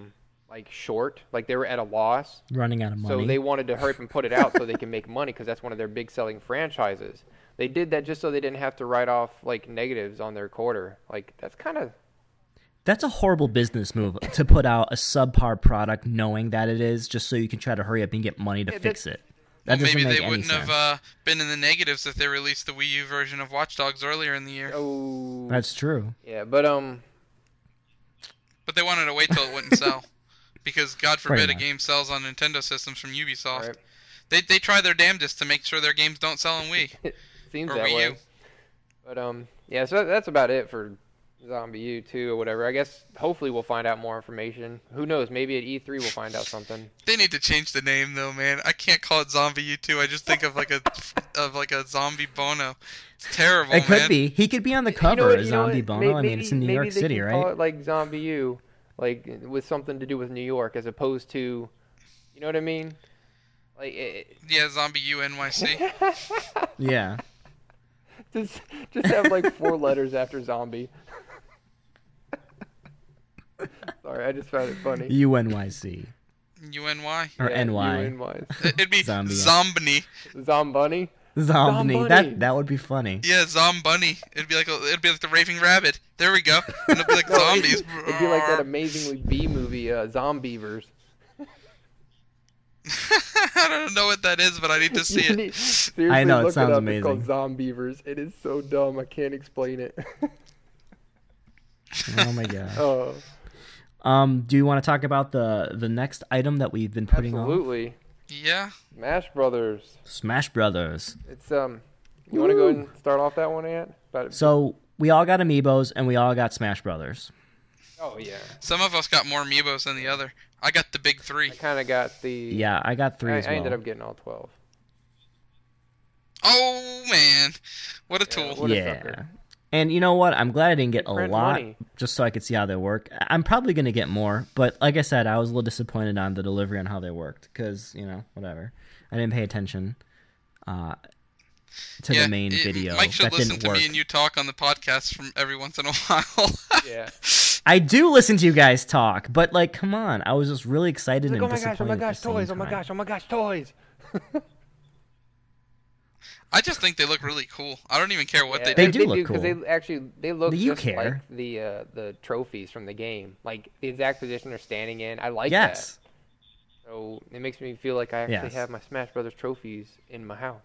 like short, like they were at a loss. Running out of money. So they wanted to hurry up and put it out so they can make money because that's one of their big selling franchises. They did that just so they didn't have to write off like negatives on their quarter. Like that's kind of That's a horrible business move to put out a subpar product knowing that it is, just so you can try to hurry up and get money to Yeah, fix that's- it. That Well, doesn't maybe make they any wouldn't sense. have uh, been in the negatives if they released the Wii U version of Watch Dogs earlier in the year. oh That's true. yeah, but um But they wanted to wait till it wouldn't sell. Because God forbid Pretty a much. game sells on Nintendo systems from Ubisoft. right. They they try their damnedest to make sure their games don't sell on Wii. It seems Or that Wii way. U. But um, yeah. So that, that's about it for Zombie U two or whatever. I guess hopefully we'll find out more information. Who knows? Maybe at E three we'll find out something. They need to change the name though, man. I can't call it Zombie U two. I just think of like a of like a zombie Bono. It's terrible, It could man. be. He could be on the You know cover what- as you know Zombie what? Bono. May- I mean, it's in New maybe York they City, can right? Call it like Zombie U, like with something to do with New York, as opposed to, you know what I mean? Like it, Yeah, Zombie U N Y C. Yeah. just just have like four letters after zombie. Sorry, I just found it funny. U N Y C. U N Y. Or Yeah, N Y. U N Y. It'd be Zombie. Zombunny. Zombunny. Zombie. Zombunny. That that would be funny. Yeah, Zombunny. It'd be like a, it'd be like the raving rabbit. There we go. And it'd be like No, zombies. It'd be like that amazingly B movie, uh, Zombievers. I don't know what that is, but I need to see You it. need- Seriously, I know, it look sounds up. amazing. It's called Zombievers. It is so dumb. I can't explain it. Oh my god. oh, Um, do you want to talk about the the next item that we've been putting on? absolutely. Yeah. Smash Brothers. Smash Brothers. It's um. You want to go ahead and start off that one, Ant? About So we all got amiibos and we all got Smash Brothers. oh yeah. Some of us got more amiibos than the other. I got the big three. I kind of got the. Yeah, I got three I, as I well. ended up getting all twelve. Oh man, what a Yeah, tool! what a yeah. sucker. And you know what? I'm glad I didn't get a Print lot, money. just so I could see how they work. I'm probably gonna get more, but like I said, I was a little disappointed on the delivery on how they worked because you know whatever. I didn't pay attention uh, to yeah, the main it- video. Mike should that listen didn't to work. me and you talk on the podcast from every once in a while. Yeah. I do listen to you guys talk, but like, come on! I was just really excited Like, and oh my gosh! Oh disappointed my at gosh! the same Toys! Oh my time. gosh! Oh my gosh! Toys! I just think they look really cool. I don't even care what Yeah, they, They do. do look because cool. they actually they look You just care. like the uh, the trophies from the game, like the exact position they're standing in. I like Yes. that. So it makes me feel like I actually Yes. have my Smash Brothers trophies in my house.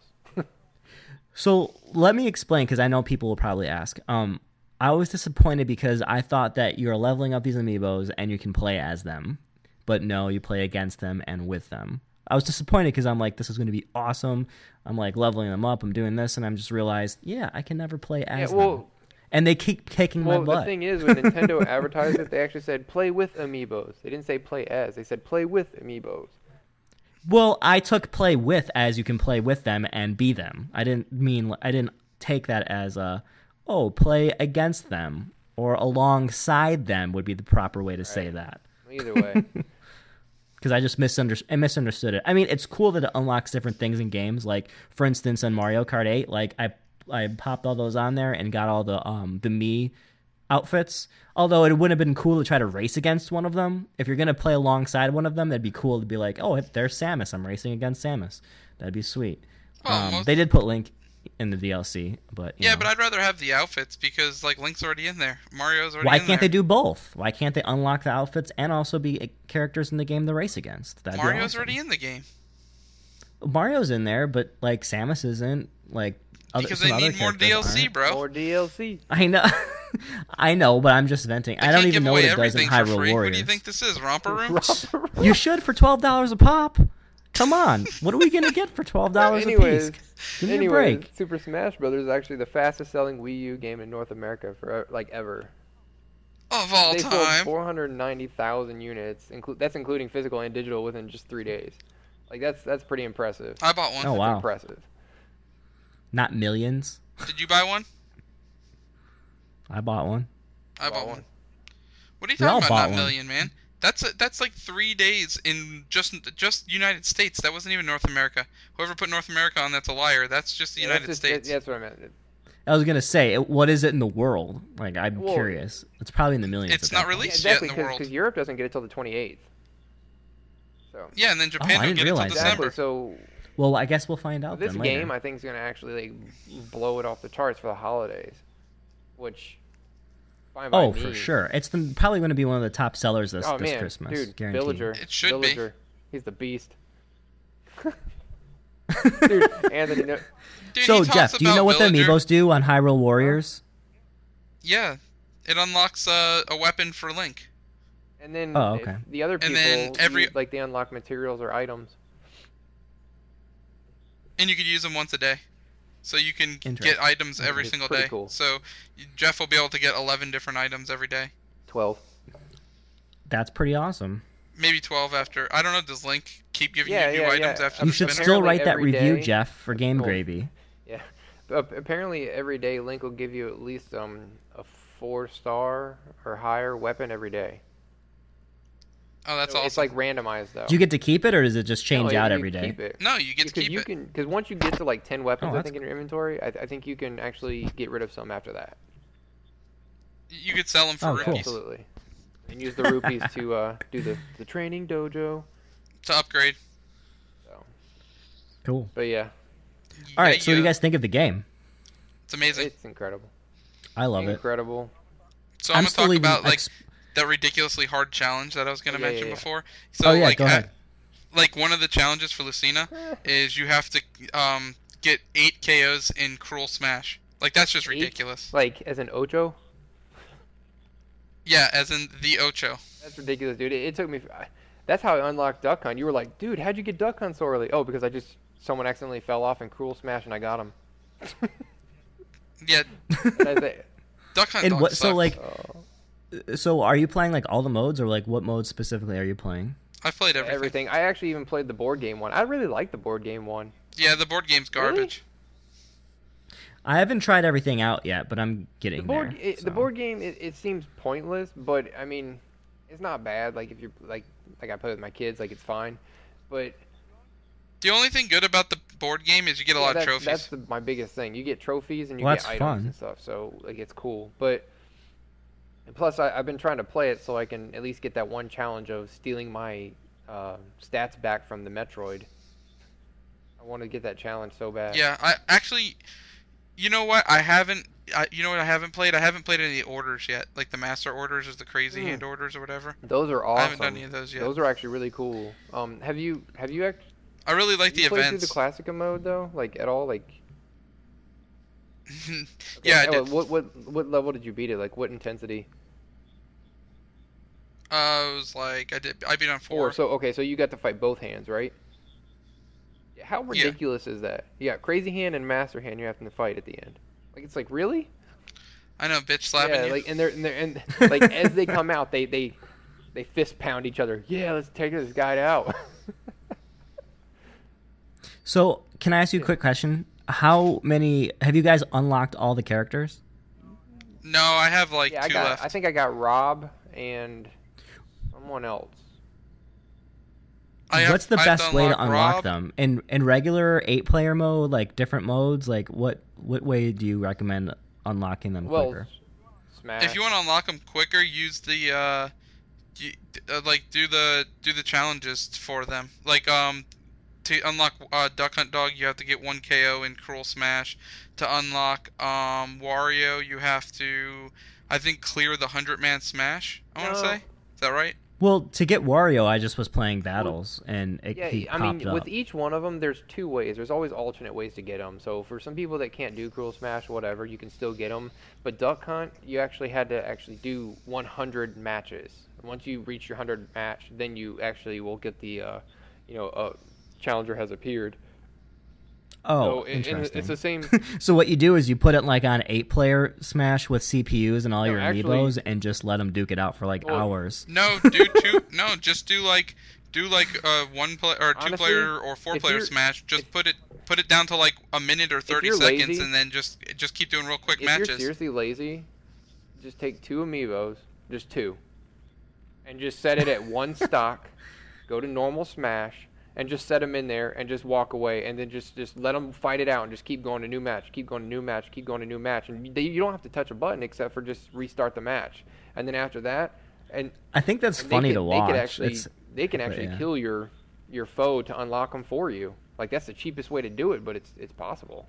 So let me explain because I know people will probably ask. Um, I was disappointed because I thought that you're leveling up these amiibos and you can play as them, but no, you play against them and with them. I was disappointed because I'm like, this is going to be awesome. I'm like leveling them up. I'm doing this, and I'm just realized, yeah, I can never play as Yeah, well- them. And they keep kicking Well, my the butt. thing is, when Nintendo advertised it, they actually said play with amiibos. They didn't say play as. They said play with amiibos. Well, I took play with as you can play with them and be them. I didn't mean I didn't take that as a oh play against them or alongside them would be the proper way to say that Either way. because I just misunderstood I misunderstood it. I mean, it's cool that it unlocks different things in games. Like for instance, on Mario Kart eight, like I I popped all those on there and got all the um the Mii outfits. Although it would have been cool to try to race against one of them. If you're gonna play alongside one of them, that'd be cool to be like, oh, there's Samus. I'm racing against Samus. That'd be sweet. Well, Um, most- they did put Link in the D L C, but you Yeah, know. but I'd rather have the outfits because like Link's already in there, Mario's already Why in can't there. they do both? Why can't they unlock the outfits and also be uh, characters in the game to race against? That'd be Mario's awesome. already in the game Mario's in there, but like Samus isn't. Like other, because some they other need more characters D L C, aren't. bro. More D L C. I know, I know, but I'm just venting. They I don't can't even give know what away it does in everything for Hyrule free. Warriors. What do you think this is, Romper Rooms? You should for twelve dollars a pop. Come on, what are we gonna get for twelve dollars a Anyways, piece? Give me a anyways, break. Super Smash Brothers is actually the fastest selling Wii U game in North America for like ever. Of all They sold time. four hundred ninety thousand units. Inclu- that's including physical and digital within just three days. Like that's that's pretty impressive. I bought one. Oh That's wow, impressive. not millions. Did you buy one? I bought one. I Bought bought one. one. What are you We all talking bought about? Not one. million, man. That's a, that's like three days in just just United States. That wasn't even North America. Whoever put North America on, that's a liar. That's just the Yeah, United that's just- States. that- that's what I meant. I was gonna say, it- what is it in the world? Like, I'm Well, curious. It's probably in the millions. it's at not that point. released Yeah, yet exactly, in the world. because Europe doesn't get it till the twenty-eighth. So Yeah, and then Japan I don't didn't get it realize until that. December. exactly. So Well, I guess we'll find out this then game, later. I think, is going to actually like blow it off the charts for the holidays, which fine by Oh, me. for sure. It's the, probably going to be one of the top sellers this, Oh this man, Christmas. dude, guaranteed. Villager. It should be. Villager. He's the beast. Dude, Anthony. No, Dude, So, he talks Jeff, do you about know what Villager. the amiibos do on Hyrule Warriors? Yeah, it unlocks uh, a weapon for Link. and then Oh, if okay. the other And people, then every- use, like they unlock materials or items. And you could use them once a day. So you can get Interesting. items every It's single pretty day. cool. So Jeff will be able to get eleven different items every day. Twelve. That's pretty awesome. Maybe twelve after. I don't know, does Link keep giving Yeah, you new yeah, items yeah. after You the should spinner? still Apparently write that every review, day- Jeff, for Game Cool. Gravy. Yeah. But apparently every day Link will give you at least um a four star or higher weapon every day. Oh, that's So awesome. It's like randomized though. Do you get to keep it, or does it just change No, out you every day? Keep it. No, you get to Because keep you it. can, because once you get to like ten weapons, Oh, I that's think in your inventory, I, th- I think you can actually get rid of some after that. You could sell them for Oh, rupees cool. Absolutely. And use the rupees to uh, do the, the training dojo. to upgrade. So, Cool. but yeah, All right, Yeah, so what do you yeah. guys think of the game? It's amazing. it's incredible. I love it. Incredible. So I'm, I'm gonna still talk even about like ex- that ridiculously hard challenge that I was gonna Oh, yeah, mention yeah, yeah. before. So Oh, yeah, like go at- ahead. like one of the challenges for Lucina is you have to um, get eight K Os in Cruel Smash. Like that's just Eight? ridiculous. Like, as an Ocho? Yeah, as in the Ocho. That's ridiculous, dude. It, it took me. I- That's how I unlocked Duck Hunt. You were like, dude, how'd you get Duck Hunt so early? Oh, because I just. Someone accidentally fell off in Cruel Smash and I got him. Yeah, And I say, Duck Hunt. And Dog what? So sucks. like, oh, so are you playing like all the modes, or like what modes specifically are you playing? I've played everything. everything. I actually even played the board game one. I really like the board game one. Yeah, the board game's Really? garbage. I haven't tried everything out yet, but I'm The getting board, there. it, so. the board game, it, it seems pointless, but I mean, it's not bad. Like if you're like, like I play with my kids, like it's fine. But The only thing good about the board game is you get a yeah, lot that's, of trophies. that's the, my biggest thing. You get trophies and you Well, get that's items fun. and stuff. So like it's cool. But and plus, I, I've been trying to play it so I can at least get that one challenge of stealing my uh, stats back from the Metroid. I want to get that challenge so bad. Yeah, I actually, you know what? I haven't. I, you know what? I haven't played. I haven't played any of the orders yet, like the master orders, or the crazy Mm. hand orders, or whatever. Those are awesome. I haven't done any of those yet. Those are actually really cool. Um, have you have you act- I really like have you the played events. through the Classica mode though? Like at all? Like yeah, I okay, did. What what what level did you beat it? Like what intensity? Uh, it was like I did. I beat on four. Four. So okay, so you got to fight both hands, right? Yeah, how ridiculous is that? Yeah, crazy hand and master hand you're having to fight at the end. Like it's like really? I know, bitch slapping yeah, you. like and they're and, they're, and like as they come out, they they they fist pound each other. Yeah, let's take this guy out. So, can I ask you a quick question? How many have you guys unlocked all the characters? No, I have like yeah, I two got. left. I think I got Rob and someone else. I have- What's the I have best way to unlock Rob. them? In in regular eight player mode, like different modes, like what what way do you recommend unlocking them Well, quicker? Smash. If you want to unlock them quicker, use the uh, you, uh, like do the do the challenges for them. Like um, to unlock uh, Duck Hunt Dog, you have to get one K O in Cruel Smash. To unlock um Wario, you have to, I think, clear the hundred man Smash. I want to No. say, is that right? Well, to get Wario, I just was playing battles, and it, Yeah, he I popped mean, up. with each one of them, there's two ways. There's always alternate ways to get them. So for some people that can't do Cruel Smash, whatever, you can still get them. But Duck Hunt, you actually had to actually do one hundred matches. Once you reach your one hundred match, then you actually will get the, uh, you know, uh, challenger has appeared. oh, so it, and interesting. it's the same. So what you do is you put it like on eight player Smash with C P Us and all No, your actually- amiibos, and just let them duke it out for like Well, hours. No, do two. No, just do like do like uh one play or two Honestly, player or four if player you're- Smash. Just if- put it put it down to like a minute or thirty you're seconds, lazy- and then just just keep doing real quick If you're matches. seriously lazy, just take two amiibos, just two, and just set it at one stock. Go to normal Smash and just set them in there and just walk away, and then just just let them fight it out and just keep going to new match, keep going to new match, keep going to new match, and they, you don't have to touch a button except for just restart the match, and then after that, and I think that's and they funny can, to watch. They can actually It's- they can actually yeah. kill your your foe to unlock them for you. Like that's the cheapest way to do it, but it's it's possible.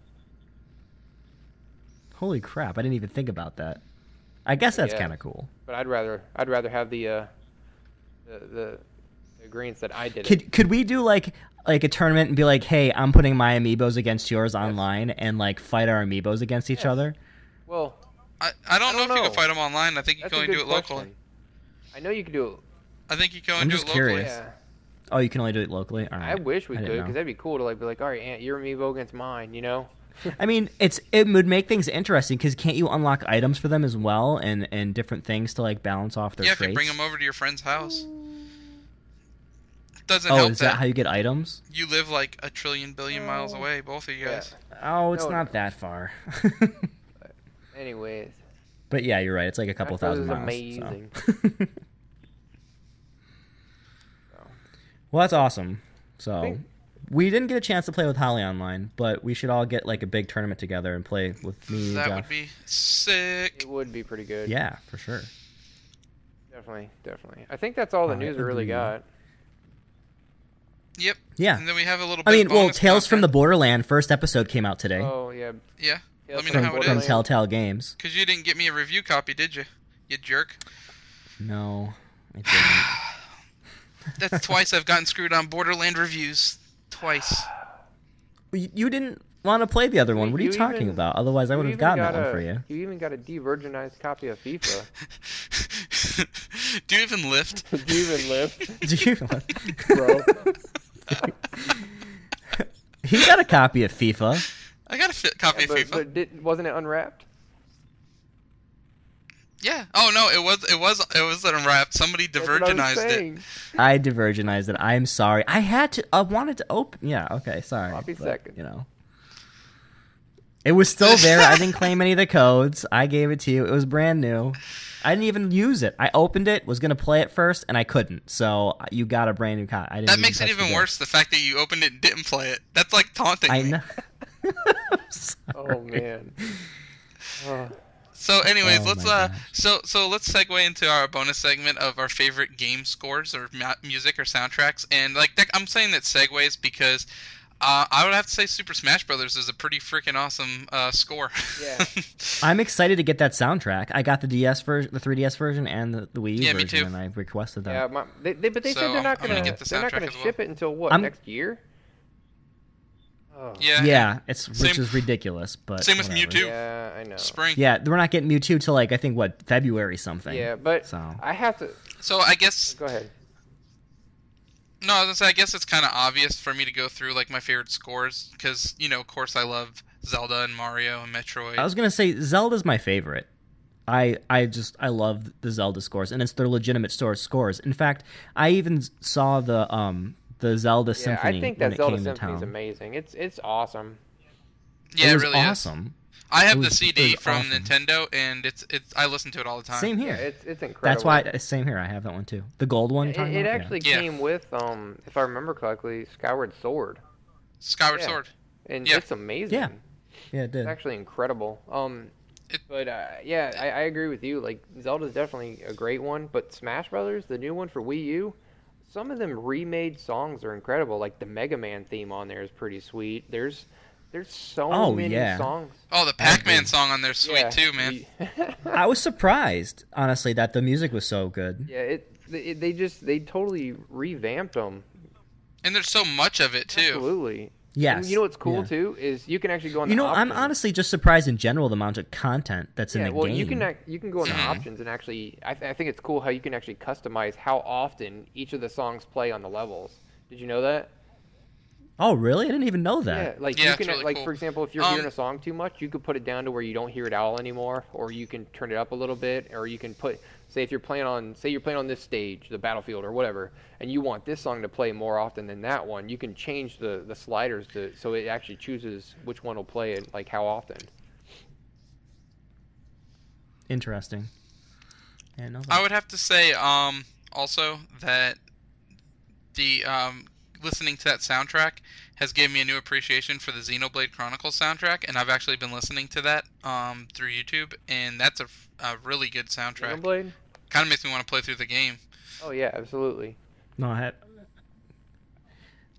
Holy crap! I didn't even think about that. I guess that's Yeah. kind of cool. But I'd rather I'd rather have the uh, the, the the agreements that I did it. Could could we do like like a tournament and be like, hey, I'm putting my amiibos against yours online and like fight our amiibos against each Yes. other? Well, I, I don't I know don't if you know. can fight them online. I think you that's can a only good do it locally. question. I know you could do it. I think you can only I'm do just it locally. curious. Yeah. Oh, you can only do it locally. All right. I wish we I could, didn't because know. that'd be cool to like be like, all right, Aunt, your amiibo against mine, you know? I mean, it's it would make things interesting because can't you unlock items for them as well and and different things to like balance off their Yeah, if traits? you bring them over to your friend's house. Doesn't oh, help is that, that how you get items? you live like a trillion billion miles Oh. away, both of you Yeah. guys. Oh, it's No, not no. that far. Anyways, But yeah, you're right. It's like a couple Smash Bros. thousand is miles. amazing. So. Well, that's awesome. So think- we didn't get a chance to play with Holly online, but we should all get like a big tournament together and play with me. That Jeff. would be sick. it would be pretty good. Yeah, for sure. Definitely, definitely. I think that's all the I news we really agree. got. Yep. Yeah. And then we have a little bit I mean, of well, bonus Tales from the content. Borderland first episode came out today Oh, yeah. Yeah. Tales Let me from know from, how it from is. Telltale Games. Because you didn't get me a review copy, did you? You jerk. No, I didn't. That's twice I've gotten screwed on Borderland reviews. Twice. you, you didn't want to play the other one. What are you, You talking even- about? Otherwise, I You would have even gotten got that one a- for you. You even got a de-virginized copy of FIFA. Do you even lift? Do you even live, Do you? bro? He got a copy of FIFA. I got a fi- copy but of FIFA. but did, wasn't it unwrapped? Yeah. Oh no, it was it was it was unwrapped. Somebody That's what I was divergenized it. saying. I divergenized it. I'm sorry. I had to. I wanted to open. Yeah. Okay. Sorry. Sloppy but, second. You know. It was still there. I didn't claim any of the codes. I gave it to you. It was brand new. I didn't even use it. I opened it, was gonna play it first, and I couldn't. So you got a brand new copy. I didn't That even makes it touch the even disc. worse. The fact that you opened it and didn't play it. That's like taunting I me. know. Oh man. Oh, So, anyways, Oh let's my uh, gosh. so so let's segue into our bonus segment of our favorite game scores or mu- music or soundtracks. And like that, I'm saying that segues because uh, I would have to say Super Smash Brothers is a pretty freaking awesome uh, score. Yeah. I'm excited to get that soundtrack. I got the D S version, the three D S version, and the, the Wii U Yeah, me version, too. and I requested that. yeah. My, they, they, but they So, said they're not I'm gonna gonna. get the they're not soundtrack gonna as well. ship it until what I'm- next year? Oh. yeah. Yeah, it's which Same- is ridiculous, but same with whatever. Mewtwo. Yeah, I know. Spring. Yeah, we're not getting Mewtwo till like I think what February something. Yeah, but So I have to. So I guess Go ahead. no, I was gonna say I guess it's kind of obvious for me to go through like my favorite scores because you know, of course, I love Zelda and Mario and Metroid. I was gonna say Zelda's my favorite. I I just I love the Zelda scores, and it's their legitimate store scores. In fact, I even saw the um the Zelda Yeah, Symphony I think when that it Zelda came to Symphony is town. amazing. It's it's awesome. yeah, it it, was really is. awesome. I have It the was- C it D was from awesome. Nintendo, and it's it's I listen to it all the time. Same here. Yeah, it's it's incredible. That's why same here. I have that one too. The gold one. you're It, talking it about? actually Yeah. came with, um, if I remember correctly, Skyward Sword, Skyward Yeah. Sword. and Yeah. it's amazing. Yeah. Yeah, it did. It's actually incredible. Um, It- but uh, yeah, I, I agree with you. Like Zelda's definitely a great one, but Smash Brothers, the new one for Wii U, some of them remade songs are incredible. Like the Mega Man theme on there is pretty sweet. There's there's so Oh, many yeah. songs. Oh, the I Pac-Man agree. song on there's sweet yeah, too, man. I was surprised, honestly, that the music was so good. yeah, it, it they just they totally revamped them. And there's so much of it too. Absolutely. Yes. And you know what's cool yeah. too is you can actually go on. You the know, I'm options. honestly just surprised in general the amount of content that's in Yeah, the well, game. you can ac- you can go into Mhm. options and actually, I, th- I think it's cool how you can actually customize how often each of the songs play on the levels. Did you know that? Oh, really? I didn't even know Yeah, that. like Yeah, you it's can really like cool. for example, if you're Um, hearing a song too much, you could put it down to where you don't hear it all anymore, or you can turn it up a little bit, or you can put say if you're playing on say you're playing on this stage, the battlefield or whatever, and you want this song to play more often than that one, you can change the the sliders to so it actually chooses which one will play it like how often. Interesting. Yeah, no, I would have to say um also that the um listening to that soundtrack has given me a new appreciation for the Xenoblade Chronicles soundtrack, and I've actually been listening to that um through YouTube, and that's a, f- a really good soundtrack. Xenoblade? Kind of makes me want to play through the game. Oh yeah, absolutely. no, I had.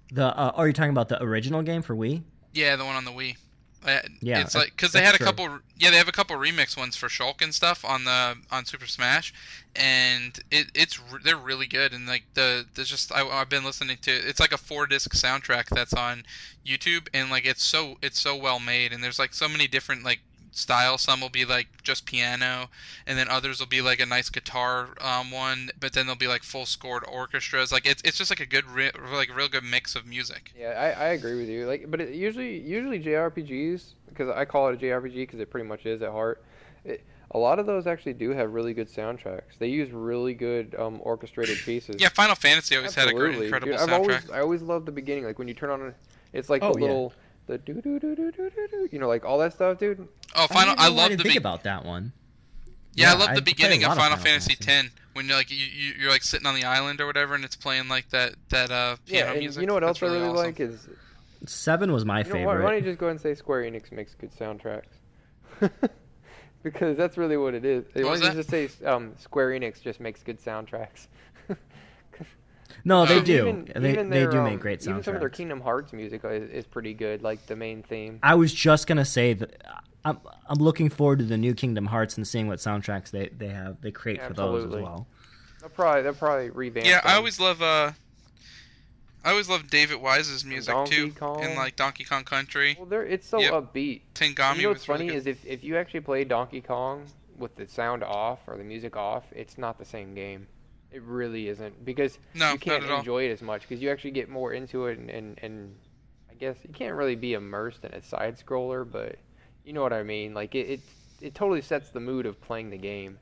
The uh, are you talking about the original game for Wii? Yeah, the one on the Wii. Uh, Yeah, it's like because that- they had a that's true. couple. Yeah, they have a couple remix ones for Shulk and stuff on the on Super Smash, and it it's r- they're really good. And like the there's just I, I've been listening to it's like a four disc soundtrack that's on YouTube, and like it's so it's so well made. And there's like so many different like styles. Some will be like just piano, and then others will be like a nice guitar um, one. But then there'll be like full scored orchestras. Like it's it's just like a good re- like real good mix of music. Yeah, I, I agree with you. Like, but it usually usually J R P Gs, because I call it a J R P G because it pretty much is at heart. It, a lot of those actually do have really good soundtracks. They use really good um, orchestrated pieces. Yeah, Final Fantasy always had a great, Absolutely. incredible Dude, I've soundtrack. always I always loved the beginning, like when you turn on it, it's like Oh, the yeah. little the do do do do do do do, you know, like all that stuff, dude. Oh, I, Final! don't I, even know why love didn't the think be- about that one. yeah, I Yeah, love I the played a beginning lot of of Final Final Fantasy Fantasy. X when you're like you, you you're like sitting on the island or whatever, and it's playing like that that uh piano Yeah, and music. you know what else That's I really awesome. like is Seven was my you know, why, favorite. why don't you just go ahead and say Square Enix makes good soundtracks? Because that's really what it is. Why was don't you that? just say um, Square Enix just makes good soundtracks? no, they Um, do. Even, they even they their, do um, make great Even some of their soundtracks. Kingdom Hearts music is, is pretty good, like the main theme. I was just gonna say that I'm I'm looking forward to the new Kingdom Hearts and seeing what soundtracks they, they have they create for those as Absolutely. well. They'll probably they'll probably revamp. Yeah, I them. always love uh, I always love David Wise's music Donkey too, Kong. in like Donkey Kong Country. Well, they're, it's so Yep. upbeat. Tengami You know what's was really funny good. is if, if you actually play Donkey Kong with the sound off or the music off, it's not the same game. It really isn't, because No, you can't not at all. enjoy it as much because you actually get more into it, and, and, and I guess you can't really be immersed in a side scroller, but you know what I mean. Like it, it, it totally sets the mood of playing the game.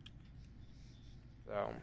So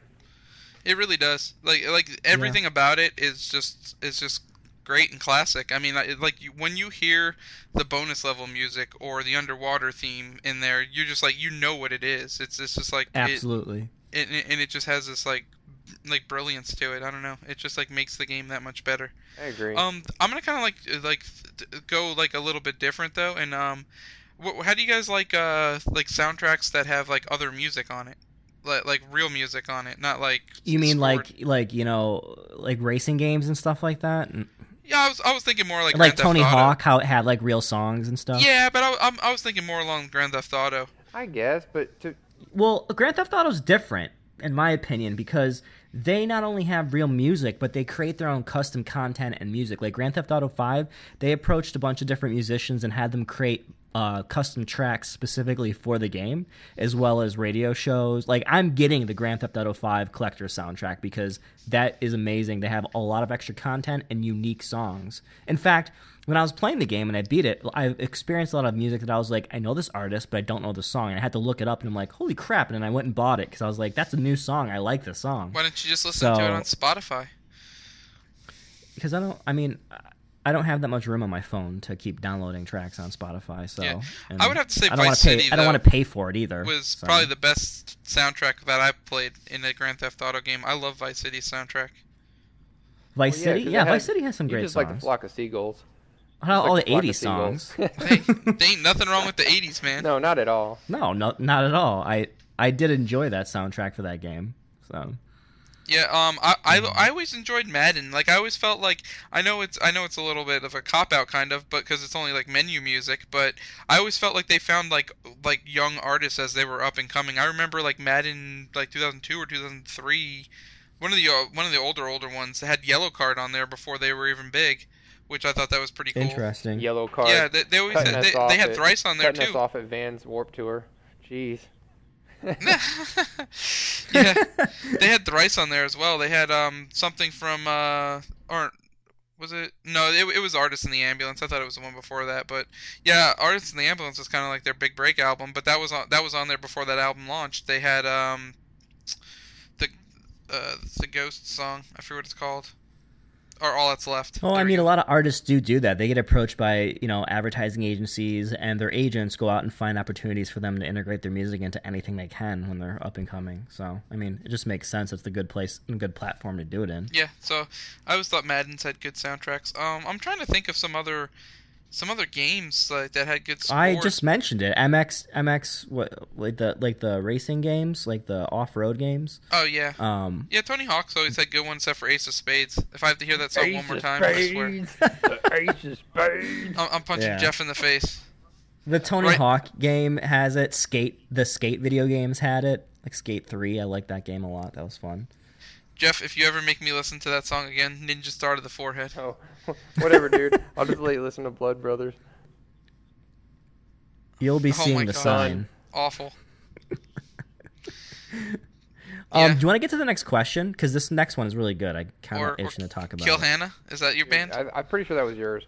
It really does. Like like everything about it is just is just great and classic. I mean, like like you, when you hear the bonus level music or the underwater theme in there, you're just like you know what it is. It's it's just like it, Absolutely. it, and it just has this like like brilliance to it. I don't know. It just like makes the game that much better. I agree. Um, I'm gonna kind of like like th- go like a little bit different though, and um, wh- how do you guys like uh like soundtracks that have like other music on it, like like real music on it, not like You mean scored- like like you know like racing games and stuff like that, and, Yeah, I was I was thinking more like like Grand Theft Tony Auto. Hawk, how it had like real songs and stuff. Yeah, but I, I'm, I was thinking more along Grand Theft Auto. I guess, but to Well, Grand Theft Auto's different, in my opinion, because they not only have real music, but they create their own custom content and music. Like Grand Theft Auto five, they approached a bunch of different musicians and had them create uh, custom tracks specifically for the game, as well as radio shows. Like, I'm getting the Grand Theft Auto five collector soundtrack because that is amazing. They have a lot of extra content and unique songs. In fact, when I was playing the game and I beat it, I experienced a lot of music that I was like, I know this artist, but I don't know the song. And I had to look it up, and I'm like, holy crap. And then I went and bought it because I was like, that's a new song. I like this song. Why don't you just listen to it So- on Spotify? Because I don't, I mean, I don't have that much room on my phone to keep downloading tracks on Spotify. So Yeah. and I would have to say I don't wanna Vice pay, City, I don't though, want to pay for it either. Was so. probably the best soundtrack that I've played in a Grand Theft Auto game. I love Vice City's soundtrack. Vice well, yeah, City. 'cause Yeah, it had- Vice City has some you great just songs. like the flock of seagulls. How about all like the the flock of eighties seagulls. songs. Hey, there ain't nothing wrong with the eighties, man. No, not at all. No, no, not at all. I I did enjoy that soundtrack for that game. So Yeah, um, I, I, I always enjoyed Madden. Like, I always felt like I know it's I know it's a little bit of a cop out kind of, but because it's only like menu music. But I always felt like they found like like young artists as they were up and coming. I remember like Madden like two thousand two or two thousand three, one of the uh, one of the older older ones that had Yellow Card on there before they were even big, which I thought that was pretty cool. interesting. Yellow card. Yeah, they, they always cutting had, us they, off they had at- Thrice on there cutting too. us off at Van's Warp Tour. Jeez. Yeah, they had Thrice on there as well. They had um something from uh or was it no it, it was Artists in the Ambulance. I thought it was the one before that, but yeah, Artists in the Ambulance was kind of like their big break album. But that was on that was on there before that album launched. They had um the uh the Ghost song. I forget what it's called. Or All That's Left. Well, There I we mean, go. a lot of artists do do that. They get approached by, you know, advertising agencies, and their agents go out and find opportunities for them to integrate their music into anything they can when they're up and coming. So, I mean, it just makes sense. It's the good place and good platform to do it in. Yeah, so I always thought Madden's had good soundtracks. Um, I'm trying to think of some other some other games like that had good scores. I just mentioned it. M X, M X, what like the like the racing games, like the off-road games. Oh yeah. Um, yeah, Tony Hawk's always had good ones, except for Ace of Spades. If I have to hear that song Ace one more time, I swear. Ace of Spades. I'm, I'm punching Yeah. Jeff in the face. The Tony Right. Hawk game has it. Skate, the Skate video games had it. Like Skate three, I like that game a lot. That was fun. Jeff, if you ever make me listen to that song again, Ninja Star to the forehead. Oh, whatever, dude. I'll just let you listen to Blood Brothers. You'll be Oh seeing my the God. sign. Awful. Um, Yeah. do you want to get to the next question? Because this next one is really good. I kind Or, of or itching to talk about Kill it. Hannah? Is that your band? I, I'm pretty sure that was yours.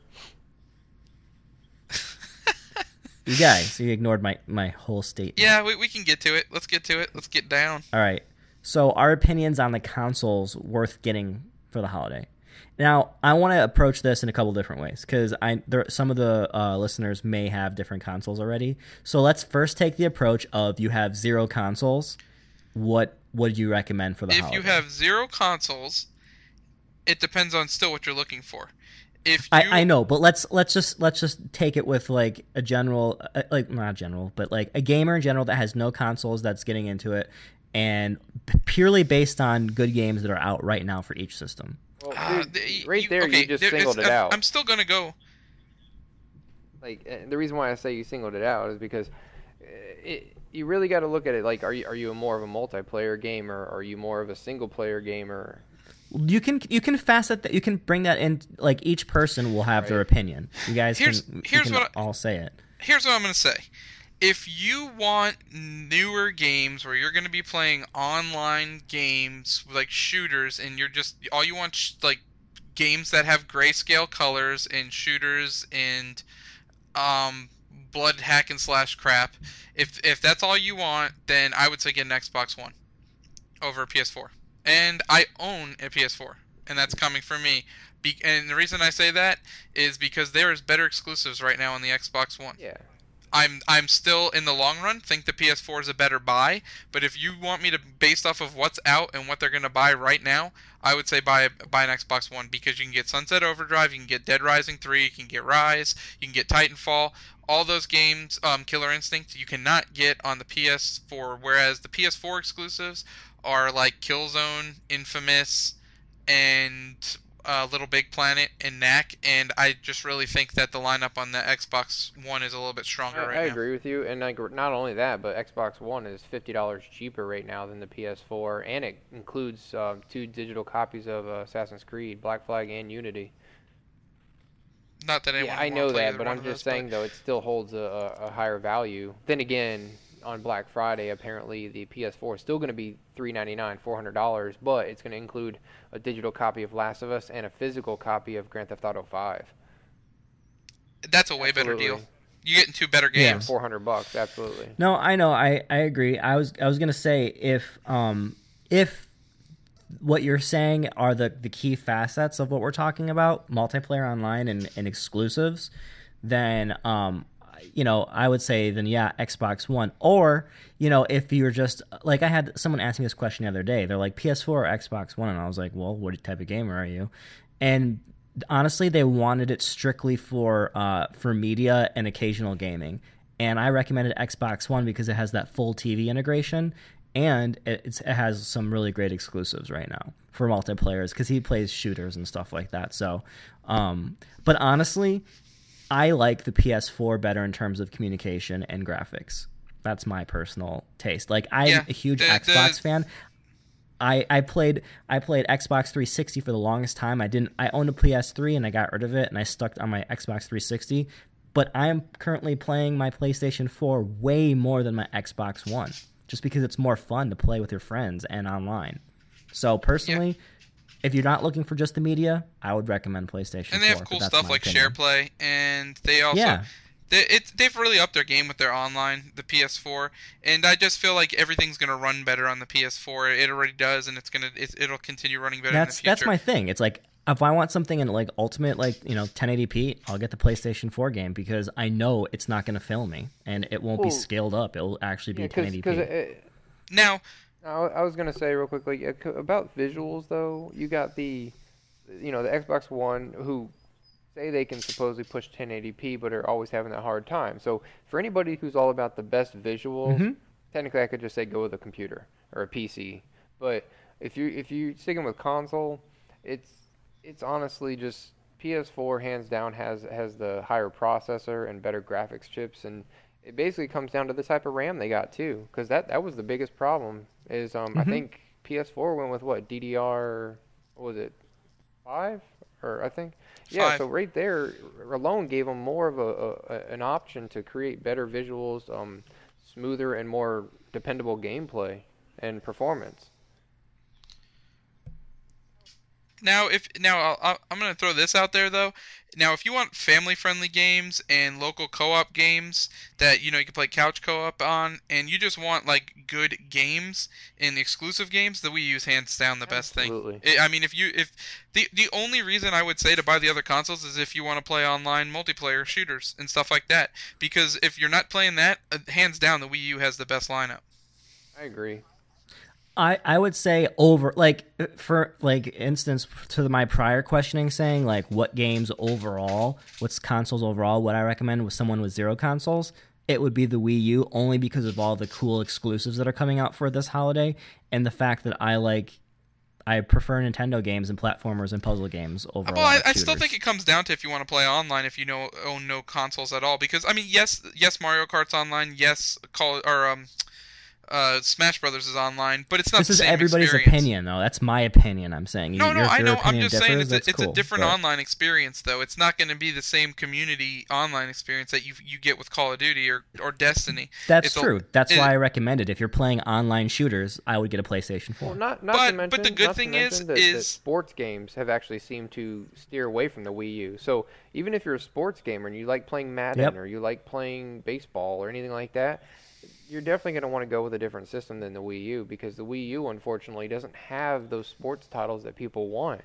You guys, you ignored my, my whole statement. Yeah, we, we can get to it. Let's get to it. Let's get down. All right. So our opinions on the consoles worth getting for the holiday. Now, I want to approach this in a couple different ways because I there some of the uh, listeners may have different consoles already. So let's first take the approach of you have zero consoles. What would you recommend for the If holiday? you have zero consoles, it depends on still what you're looking for. If you, I, I know, but let's let's just let's just take it with like a general, uh, like not general, but like a gamer in general that has no consoles that's getting into it, and p- purely based on good games that are out right now for each system. Well, uh, dude, the- right you- there, okay, you just there- singled it's- it I'm- out. I'm still gonna go. Like uh, the reason why I say you singled it out is because uh, it, you really got to look at it like, are you are you more of a multiplayer gamer? Are you more of a single player gamer? You can you can facet that you can bring that in. Like each person will have their Right. opinion. You guys Here's- can, you here's can what I- all say it. Here's what I'm gonna say. If you want newer games where you're going to be playing online games like shooters, and you're just all you want sh- like games that have grayscale colors and shooters and um, blood hack and slash crap, if if that's all you want, then I would say get an Xbox One over a P S four. And I own a P S four, and that's coming from me. Be- and the reason I say that is because there is better exclusives right now on the Xbox One. Yeah. I'm I'm still in the long run think the P S four is a better buy, but if you want me to based off of what's out and what they're going to buy right now, I would say buy buy an Xbox One because you can get Sunset Overdrive, you can get Dead Rising three, you can get Rise, you can get Titanfall, all those games, um, Killer Instinct, you cannot get on the P S four, whereas the P S four exclusives are like Killzone, Infamous, and uh, Little Big Planet and Knack, and I just really think that the lineup on the Xbox One is a little bit stronger I, right I now. agree with you, and like not only that, but Xbox One is fifty dollars cheaper right now than the P S four, and it includes um, two digital copies of uh, Assassin's Creed, Black Flag, and Unity. Not that anyone Yeah, I would know wanna play that, either but one I'm of just those, saying though, it still holds a, a a higher value. Then again, on Black Friday, apparently the P S four is still going to be three ninety-nine, four hundred dollars, but it's going to include a digital copy of Last of Us and a physical copy of Grand Theft Auto five. but That's a way better Absolutely. deal. You're getting two better Yeah. games. four hundred bucks, absolutely. No, I know. I, I agree. I was I was gonna say if um if what you're saying are the the key facets of what we're talking about, multiplayer online and, and exclusives, then um you know I would say then yeah Xbox One, or you know if you're just like I had someone ask me this question the other day. They're like P S four or Xbox One, and I was like, well, what type of gamer are you? And honestly, they wanted it strictly for uh, for media and occasional gaming, and I recommended Xbox One because it has that full T V integration, and it, it's, it has some really great exclusives right now for multiplayers because he plays shooters and stuff like that. So, um, but honestly, I like the P S four better in terms of communication and graphics. That's my personal taste. Like I'm Yeah, a huge the- Xbox the- fan. I, I played I played Xbox three sixty for the longest time. I didn't I owned a P S three and I got rid of it and I stuck on my Xbox three sixty. But I am currently playing my PlayStation four way more than my Xbox One, just because it's more fun to play with your friends and online. So personally, if you're not looking for just the media, I would recommend PlayStation And they four. have cool but that's stuff my like opinion. SharePlay, and they also Yeah. they, it, they've really upped their game with their online, the P S four, and I just feel like everything's gonna run better on the P S four. It already does, and it's gonna it, it'll continue running better That's in the future. that's my thing. It's like if I want something in like ultimate, like you know, ten eighty p, I'll get the PlayStation four game because I know it's not going to fail me and it won't be Well, scaled up. It'll actually be Yeah, ten eighty p. because Now, I I was gonna say real quickly uh, c- about visuals though. You got the, you know, the Xbox One, who say they can supposedly push ten eighty p, but are always having that hard time. So for anybody who's all about the best visuals, Mm-hmm. technically I could just say go with a computer or a P C. But if you if you sticking with console, it's it's honestly just P S four hands down has has the higher processor and better graphics chips, and it basically comes down to the type of RAM they got too, because that that was the biggest problem. Is um Mm-hmm. I think P S four went with what D D R, what was it, five or I think yeah. Five. So right there alone gave them more of a, a, a an option to create better visuals, um, smoother and more dependable gameplay and performance. Now, if now I'll, I'll, I'm going to throw this out there though. Now, if you want family-friendly games and local co-op games that you know you can play couch co-op on, and you just want like good games and exclusive games, the Wii U is hands down the best Absolutely. thing. I I mean, if you if the the only reason I would say to buy the other consoles is if you want to play online multiplayer shooters and stuff like that. Because if you're not playing that, uh, hands down, the Wii U has the best lineup. I agree. I, I would say over like for like instance to my prior questioning saying like what games overall, what's consoles overall, what I recommend with someone with zero consoles, it would be the Wii U only because of all the cool exclusives that are coming out for this holiday and the fact that I like I prefer Nintendo games and platformers and puzzle games over. Well, I, I still think it comes down to if you want to play online, if you know own no consoles at all. Because I mean, yes, yes, Mario Kart's online, yes, Call or um. Uh, Smash Brothers is online, but it's not This the is same everybody's experience. opinion, though. That's my opinion. I'm saying. No, no, Your- I your know. I'm opinion just saying differs, it's a, that's it's cool, a different but- online experience, though. It's not going to be the same community online experience that you you get with Call of Duty or, or Destiny. That's It's a- true. That's it- why I recommend it. If you're playing online shooters, I would get a PlayStation four. Well, not not But- to mention, but the good not to thing is- mention that, that is- sports games have actually seemed to steer away from the Wii U. So even if you're a sports gamer and you like playing Madden Yep. or you like playing baseball or anything like that, you're definitely going to want to go with a different system than the Wii U, because the Wii U unfortunately doesn't have those sports titles that people want,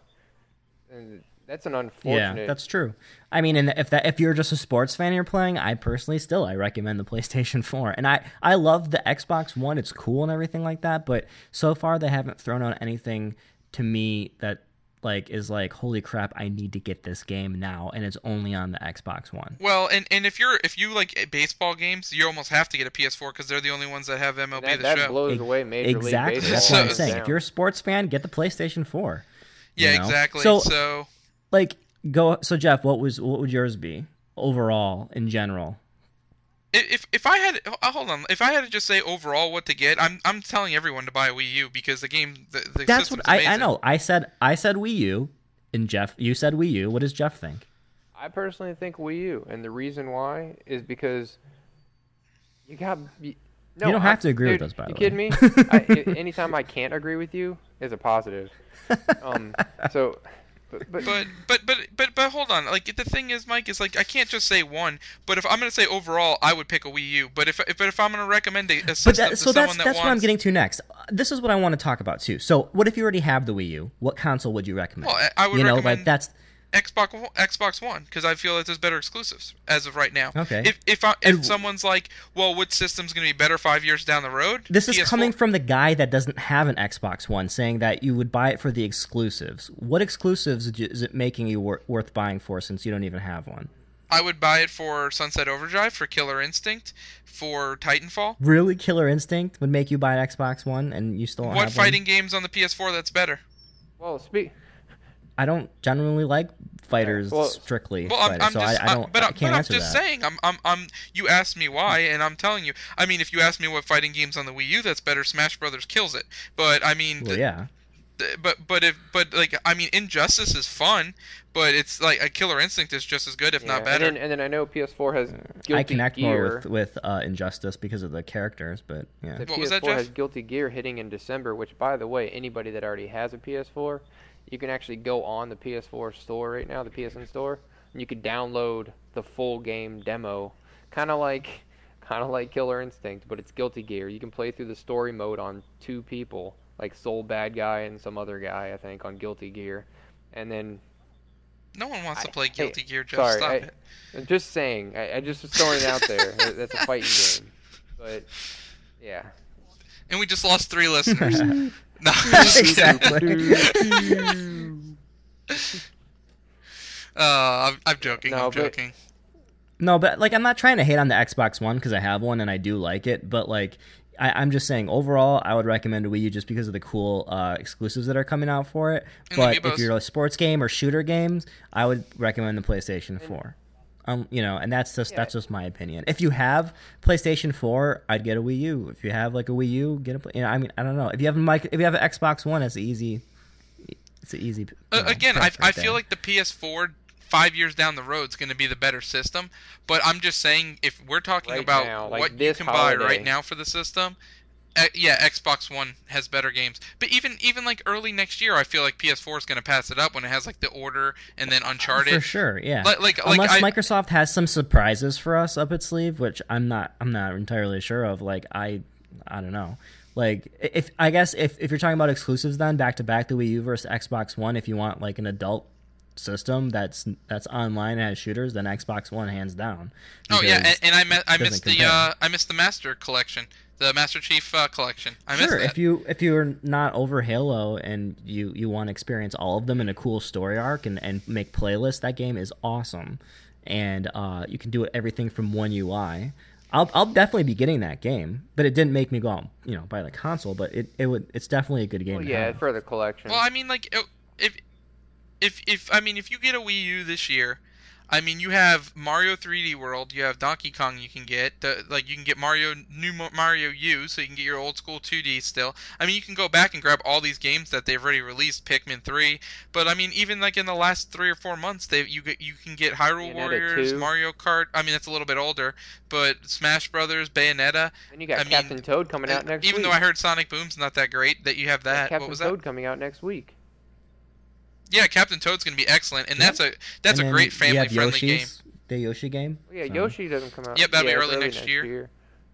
and that's an unfortunate. Yeah, that's true. I mean, and if that if you're just a sports fan and you're playing, I personally still I recommend the PlayStation four. And I I love the Xbox One. It's cool and everything like that, but so far they haven't thrown out anything to me that like is like, holy crap, I need to get this game now, and it's only on the Xbox One. Well, and, and if you're if you like baseball games, you almost have to get a P S four because they're the only ones that have M L B that, the that show. blows Ex- away Major exactly. League Baseball. That's what I'm hands saying. down. If you're a sports fan, get the PlayStation four. you yeah, know? exactly. So, so like, go. So, Jeff, what was what would yours be overall in general? If if I had uh, hold on, if I had to just say overall what to get, I'm I'm telling everyone to buy a Wii U because the game the, the That's system's what I, I amazing. know. I said I said Wii U, and Jeff, you said Wii U. What does Jeff think? I personally think Wii U, and the reason why is because you got. You, no, You don't have I- to agree with dude, us, by you the kidding way. me? I, I- anytime I can't agree with you is a positive. Um, so, but, but, But but but but but hold on. Like the thing is, Mike, is like I can't just say one. But if I'm gonna say overall, I would pick a Wii U. But if if but if I'm gonna recommend a, a system But that, to so someone that's that that's wants, what I'm getting to next. This is what I want to talk about too. So, what if you already have the Wii U? What console would you recommend? Well, I- I would you know, recommend- like that's Xbox One- Xbox One because I feel that there's better exclusives as of right now. Okay. If if I, if And- someone's like, well, what system's gonna be better five years down the road? this is P S four. coming from the guy that doesn't have an Xbox One, saying that you would buy it for the exclusives. What exclusives is it making you wor- worth buying for since you don't even have one? I would buy it for Sunset Overdrive, for Killer Instinct, for Titanfall. Really, Killer Instinct would make you buy an Xbox One, and you still don't What have fighting one? games on the P S four that's better? well, speak. I don't generally like fighters Well- strictly, Well, I'm, fighters, I'm so just, I, I don't. I'm- but, I I'm- can't but I'm answer just that. saying. I'm, I'm, I'm. You asked me why, and I'm telling you. I mean, if you ask me what fighting games on the Wii U that's better, Smash Brothers kills it. But I mean, Well, the- yeah. the- but but if but like I mean, Injustice is fun, but it's like a Killer Instinct is just as good, if Yeah, not better. And then, and then I know P S four has Guilty I connect Gear. more with with uh, Injustice because of the characters, but yeah. The What was that, P S four Jeff? has Guilty Gear hitting in December, which, by the way, anybody that already has a P S four, you can actually go on the P S four store right now, the P S N store, and you can download the full game demo, kind of like, kind of like Killer Instinct, but it's Guilty Gear. You can play through the story mode on two people, like Soul Bad Guy and some other guy, I think, on Guilty Gear, and then. No one wants to I- play hey, Guilty Gear. Jeff, sorry, stop I- it. I'm just saying. I, I just was throwing it out there. That- That's a fighting game, but yeah. And we just lost three listeners. No, Exactly. Uh, I'm, I'm joking. No, I'm but- joking. No, but like I'm not trying to hate on the Xbox One because I have one and I do like it, but like I, I'm just saying overall I would recommend a Wii U just because of the cool uh, exclusives that are coming out for it. And the But if Amiibos. you're a sports game or shooter games, I would recommend the PlayStation four. Um, you know, and that's just Yeah. that's just my opinion. If you have PlayStation four, I'd get a Wii U. If you have like a Wii U, get a. You know, I mean, I don't know. If you have a mic, if you have an Xbox One, it's easy. It's an easy. you Uh, know, again, I, prep right I feel there. like the P S four five years down the road is going to be the better system. But I'm just saying, if we're talking Right about now, like what you this can buy holiday. right now for the system, uh, yeah, Xbox One has better games. But even even like early next year, I feel like P S four is going to pass it up when it has like The Order and then Uncharted. For sure, yeah. Like- like- like Unless I- Microsoft has some surprises for us up its sleeve, which I'm not, I'm not entirely sure of. Like I, I don't know. Like if I guess if, if you're talking about exclusives, then back to back the Wii U versus Xbox One, if you want like an adult system that's that's online and has shooters, then Xbox One hands down. Oh yeah, Because and, and I mi- I it doesn't missed the compare. uh, I missed the Master Collection, the Master Chief uh, Collection. I missed Sure, that. if you if you're not over Halo and you, you want to experience all of them in a cool story arc and, and make playlists, that game is awesome, and uh, you can do it everything from one U I. I'll I'll definitely be getting that game, but it didn't make me go out, you know, buy the console. But it, it would it's definitely a good game. Well, to yeah, have. for the collection. Well, I mean, like, if if if I mean, if you get a Wii U this year, I mean, you have Mario three D World, you have Donkey Kong. You can get the, like you can get Mario new Mo- Mario U, so you can get your old school two D still. I mean, you can go back and grab all these games that they've already released, Pikmin three. But I mean, even like in the last three or four months, they you get you can get Hyrule Bayonetta Warriors, two. Mario Kart. I mean, that's a little bit older, but Smash Brothers, Bayonetta. and you got I mean, Captain Toad coming out Uh, next even week. though I heard Sonic Boom's not that great, that you have You got that. Captain What was Toad that? coming out next week. Yeah, Captain Toad's gonna be excellent, and Yeah. that's a that's And a then great you family have friendly game. Yoshi's, the Yoshi game. Well, yeah, so- Yoshi doesn't come out. Yep, that'll be yeah, it's early next year.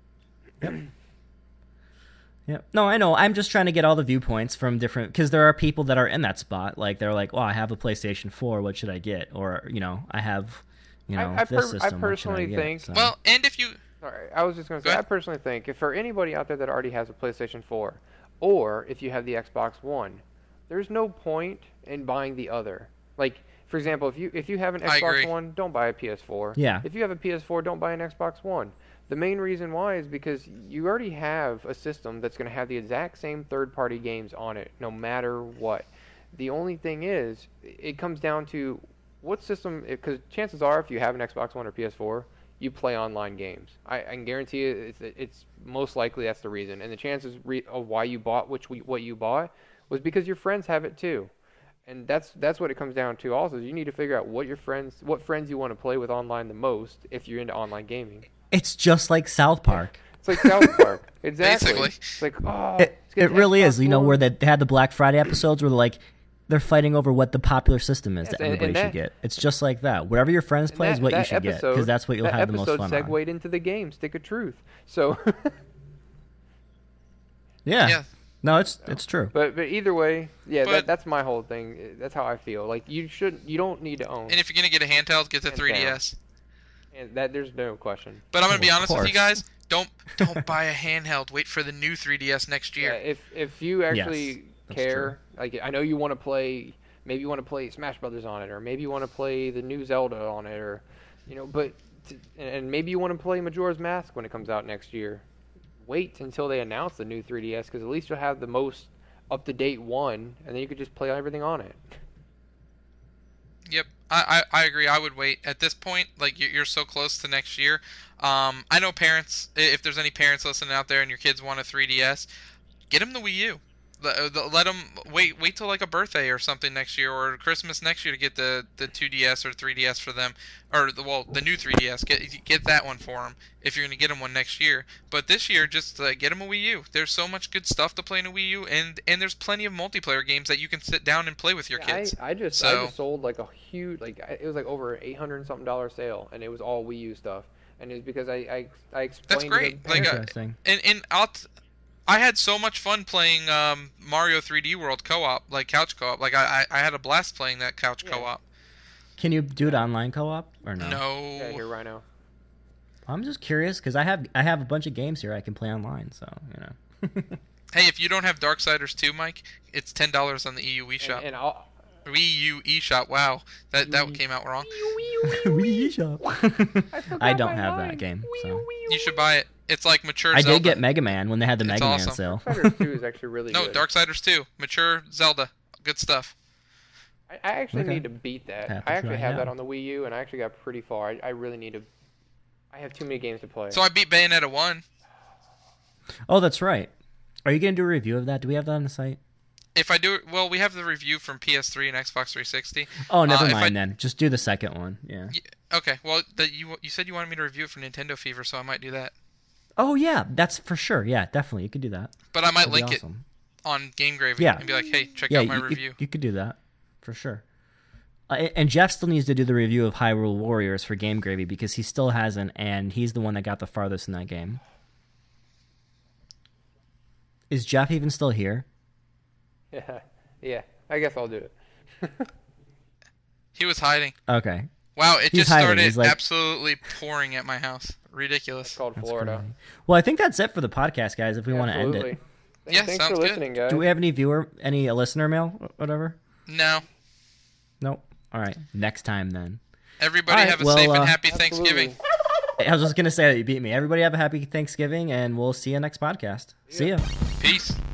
Yeah. No, I know. I'm just trying to get all the viewpoints from different because there are people that are in that spot. Like they're like, "Well, I have a PlayStation four. What should I get?" Or you know, I have, you know, I, I, this per- I system. What should personally get? think. So- Well, and if you Sorry, I was just going to Go say, I ahead. personally think if for anybody out there that already has a PlayStation four, or if you have the Xbox One, there's no point in buying the other. Like, for example, if you if you have an I Xbox agree. One, don't buy a P S four. Yeah. If you have a P S four, don't buy an Xbox One. The main reason why is because you already have a system that's going to have the exact same third-party games on it, no matter what. The only thing is, it comes down to what system, because chances are, if you have an Xbox One or P S four, you play online games. I, I can guarantee you, it's, it's most likely that's the reason. And the chances re- of why you bought which we, what you bought was because your friends have it too. And that's that's what it comes down to. Also, is you need to figure out what your friends, what friends you want to play with online the most if you're into online gaming. it's just like South Park. It's like South Park. Exactly. Basically. It's like, oh, It, let's get it the really Xbox is. You know, One. where they, they had the Black Friday episodes where they're like, they're fighting over what the popular system is Yes, that and- everybody and should that- get. It's just like that. Whatever your friends And play is that- what you that should get episode- because that's what you'll that have the most episode fun segued on. into the game, Stick of Truth. So, Yeah. Yeah. No, it's it's true. but but either way, yeah, But- that, that's my whole thing. That's how I feel. Like you should, you don't need to own, and if you're gonna get a handheld, get the Hands three D down. S. and that there's no question. But I'm gonna Oh, be of honest with you course. guys. Don't don't buy a handheld. Wait for the new three D S next Yeah, year. if if you actually Yes, that's care, like I know you want to play, maybe you want to play Smash Brothers on it, or maybe you want to play the new Zelda on it, or you know, but t- and maybe you want to play Majora's Mask when it comes out next year. Wait until they announce the new three D S because at least you'll have the most up to date one, and then you could just play everything on it. Yep, I, I, I agree. I would wait at this point. Like you're, you're so close to next year. Um, I know parents. i- If there's any parents listening out there and your kids want a three D S, get them the Wii U. Let, the- let them wait. Wait till like a birthday or something next year, or Christmas next year to get the, the two D S or three D S for them, or the well the new three D S. Get get that one for them if you're gonna get them one next year. But this year, just uh, get them a Wii U. There's so much good stuff to play in a Wii U, and and there's plenty of multiplayer games that you can sit down and play with your Yeah, kids. I, I just I So- just sold like a huge like I- it was like over eight hundred and something dollar sale, and it was all Wii U stuff, and it was because I I, I explained. That's to great. the Like, uh, parents- Interesting. And and I'll t- I had so much fun playing um, Mario three D World co-op, like couch co-op. Like I, I I had a blast playing that couch Yeah. co-op. Can you do it online co-op or no? No. yeah, here right now. I'm just curious because I have I have a bunch of games here I can play online. So you know. Hey, if you don't have Darksiders two, Mike, it's ten dollars on the E U And, eShop. and I'll Wii U eShop. Wow, that that came out wrong. Wii Shop. I don't my have line. that game, so You should buy it. It's like mature I Zelda. did get Mega Man when they had the It's Mega Man awesome. sale. Darksiders two is actually really No, good. Darksiders two. Mature Zelda. Good stuff. I, I actually Okay. need to beat that. Have to I actually try have it that out. on the Wii U, and I actually got pretty far. I, I really need to. I have too many games to play. So I beat Bayonetta one. Oh, that's right. Are you gonna do a review of that? Do we have that on the site? If I do it, well, we have the review from P S three and Xbox three sixty. Oh, never Uh, if mind I- then. Just do the second one. Yeah. Okay, well, the, you you said you wanted me to review it for Nintendo Fever, so I might do that. Oh yeah, that's for sure. Yeah, definitely. You could do that. But I might That'd be link awesome. it on Game Gravy Yeah. and be like, hey, check Yeah, out my you, you- review. You, could do that for sure. Uh, and Jeff still needs to do the review of Hyrule Warriors for Game Gravy because he still hasn't, and he's the one that got the farthest in that game. Is Jeff even still here? yeah, yeah. I guess I'll do it. He was hiding. Okay. Wow, it He's just hiding. started He's like- absolutely pouring at my house. Ridiculous. It's called That's Florida. crazy. Well, I think that's it for the podcast, guys. If we want to end Absolutely. it, Thanks, Yeah, thanks sounds for good. listening, guys. do we have any viewer, any listener mail, whatever? No. Nope. All right. Next time then. Everybody All right, have a well, safe uh, and happy Absolutely. Thanksgiving. I was just gonna say that you beat me. Everybody have a happy Thanksgiving, and we'll see you next podcast. See ya. Peace.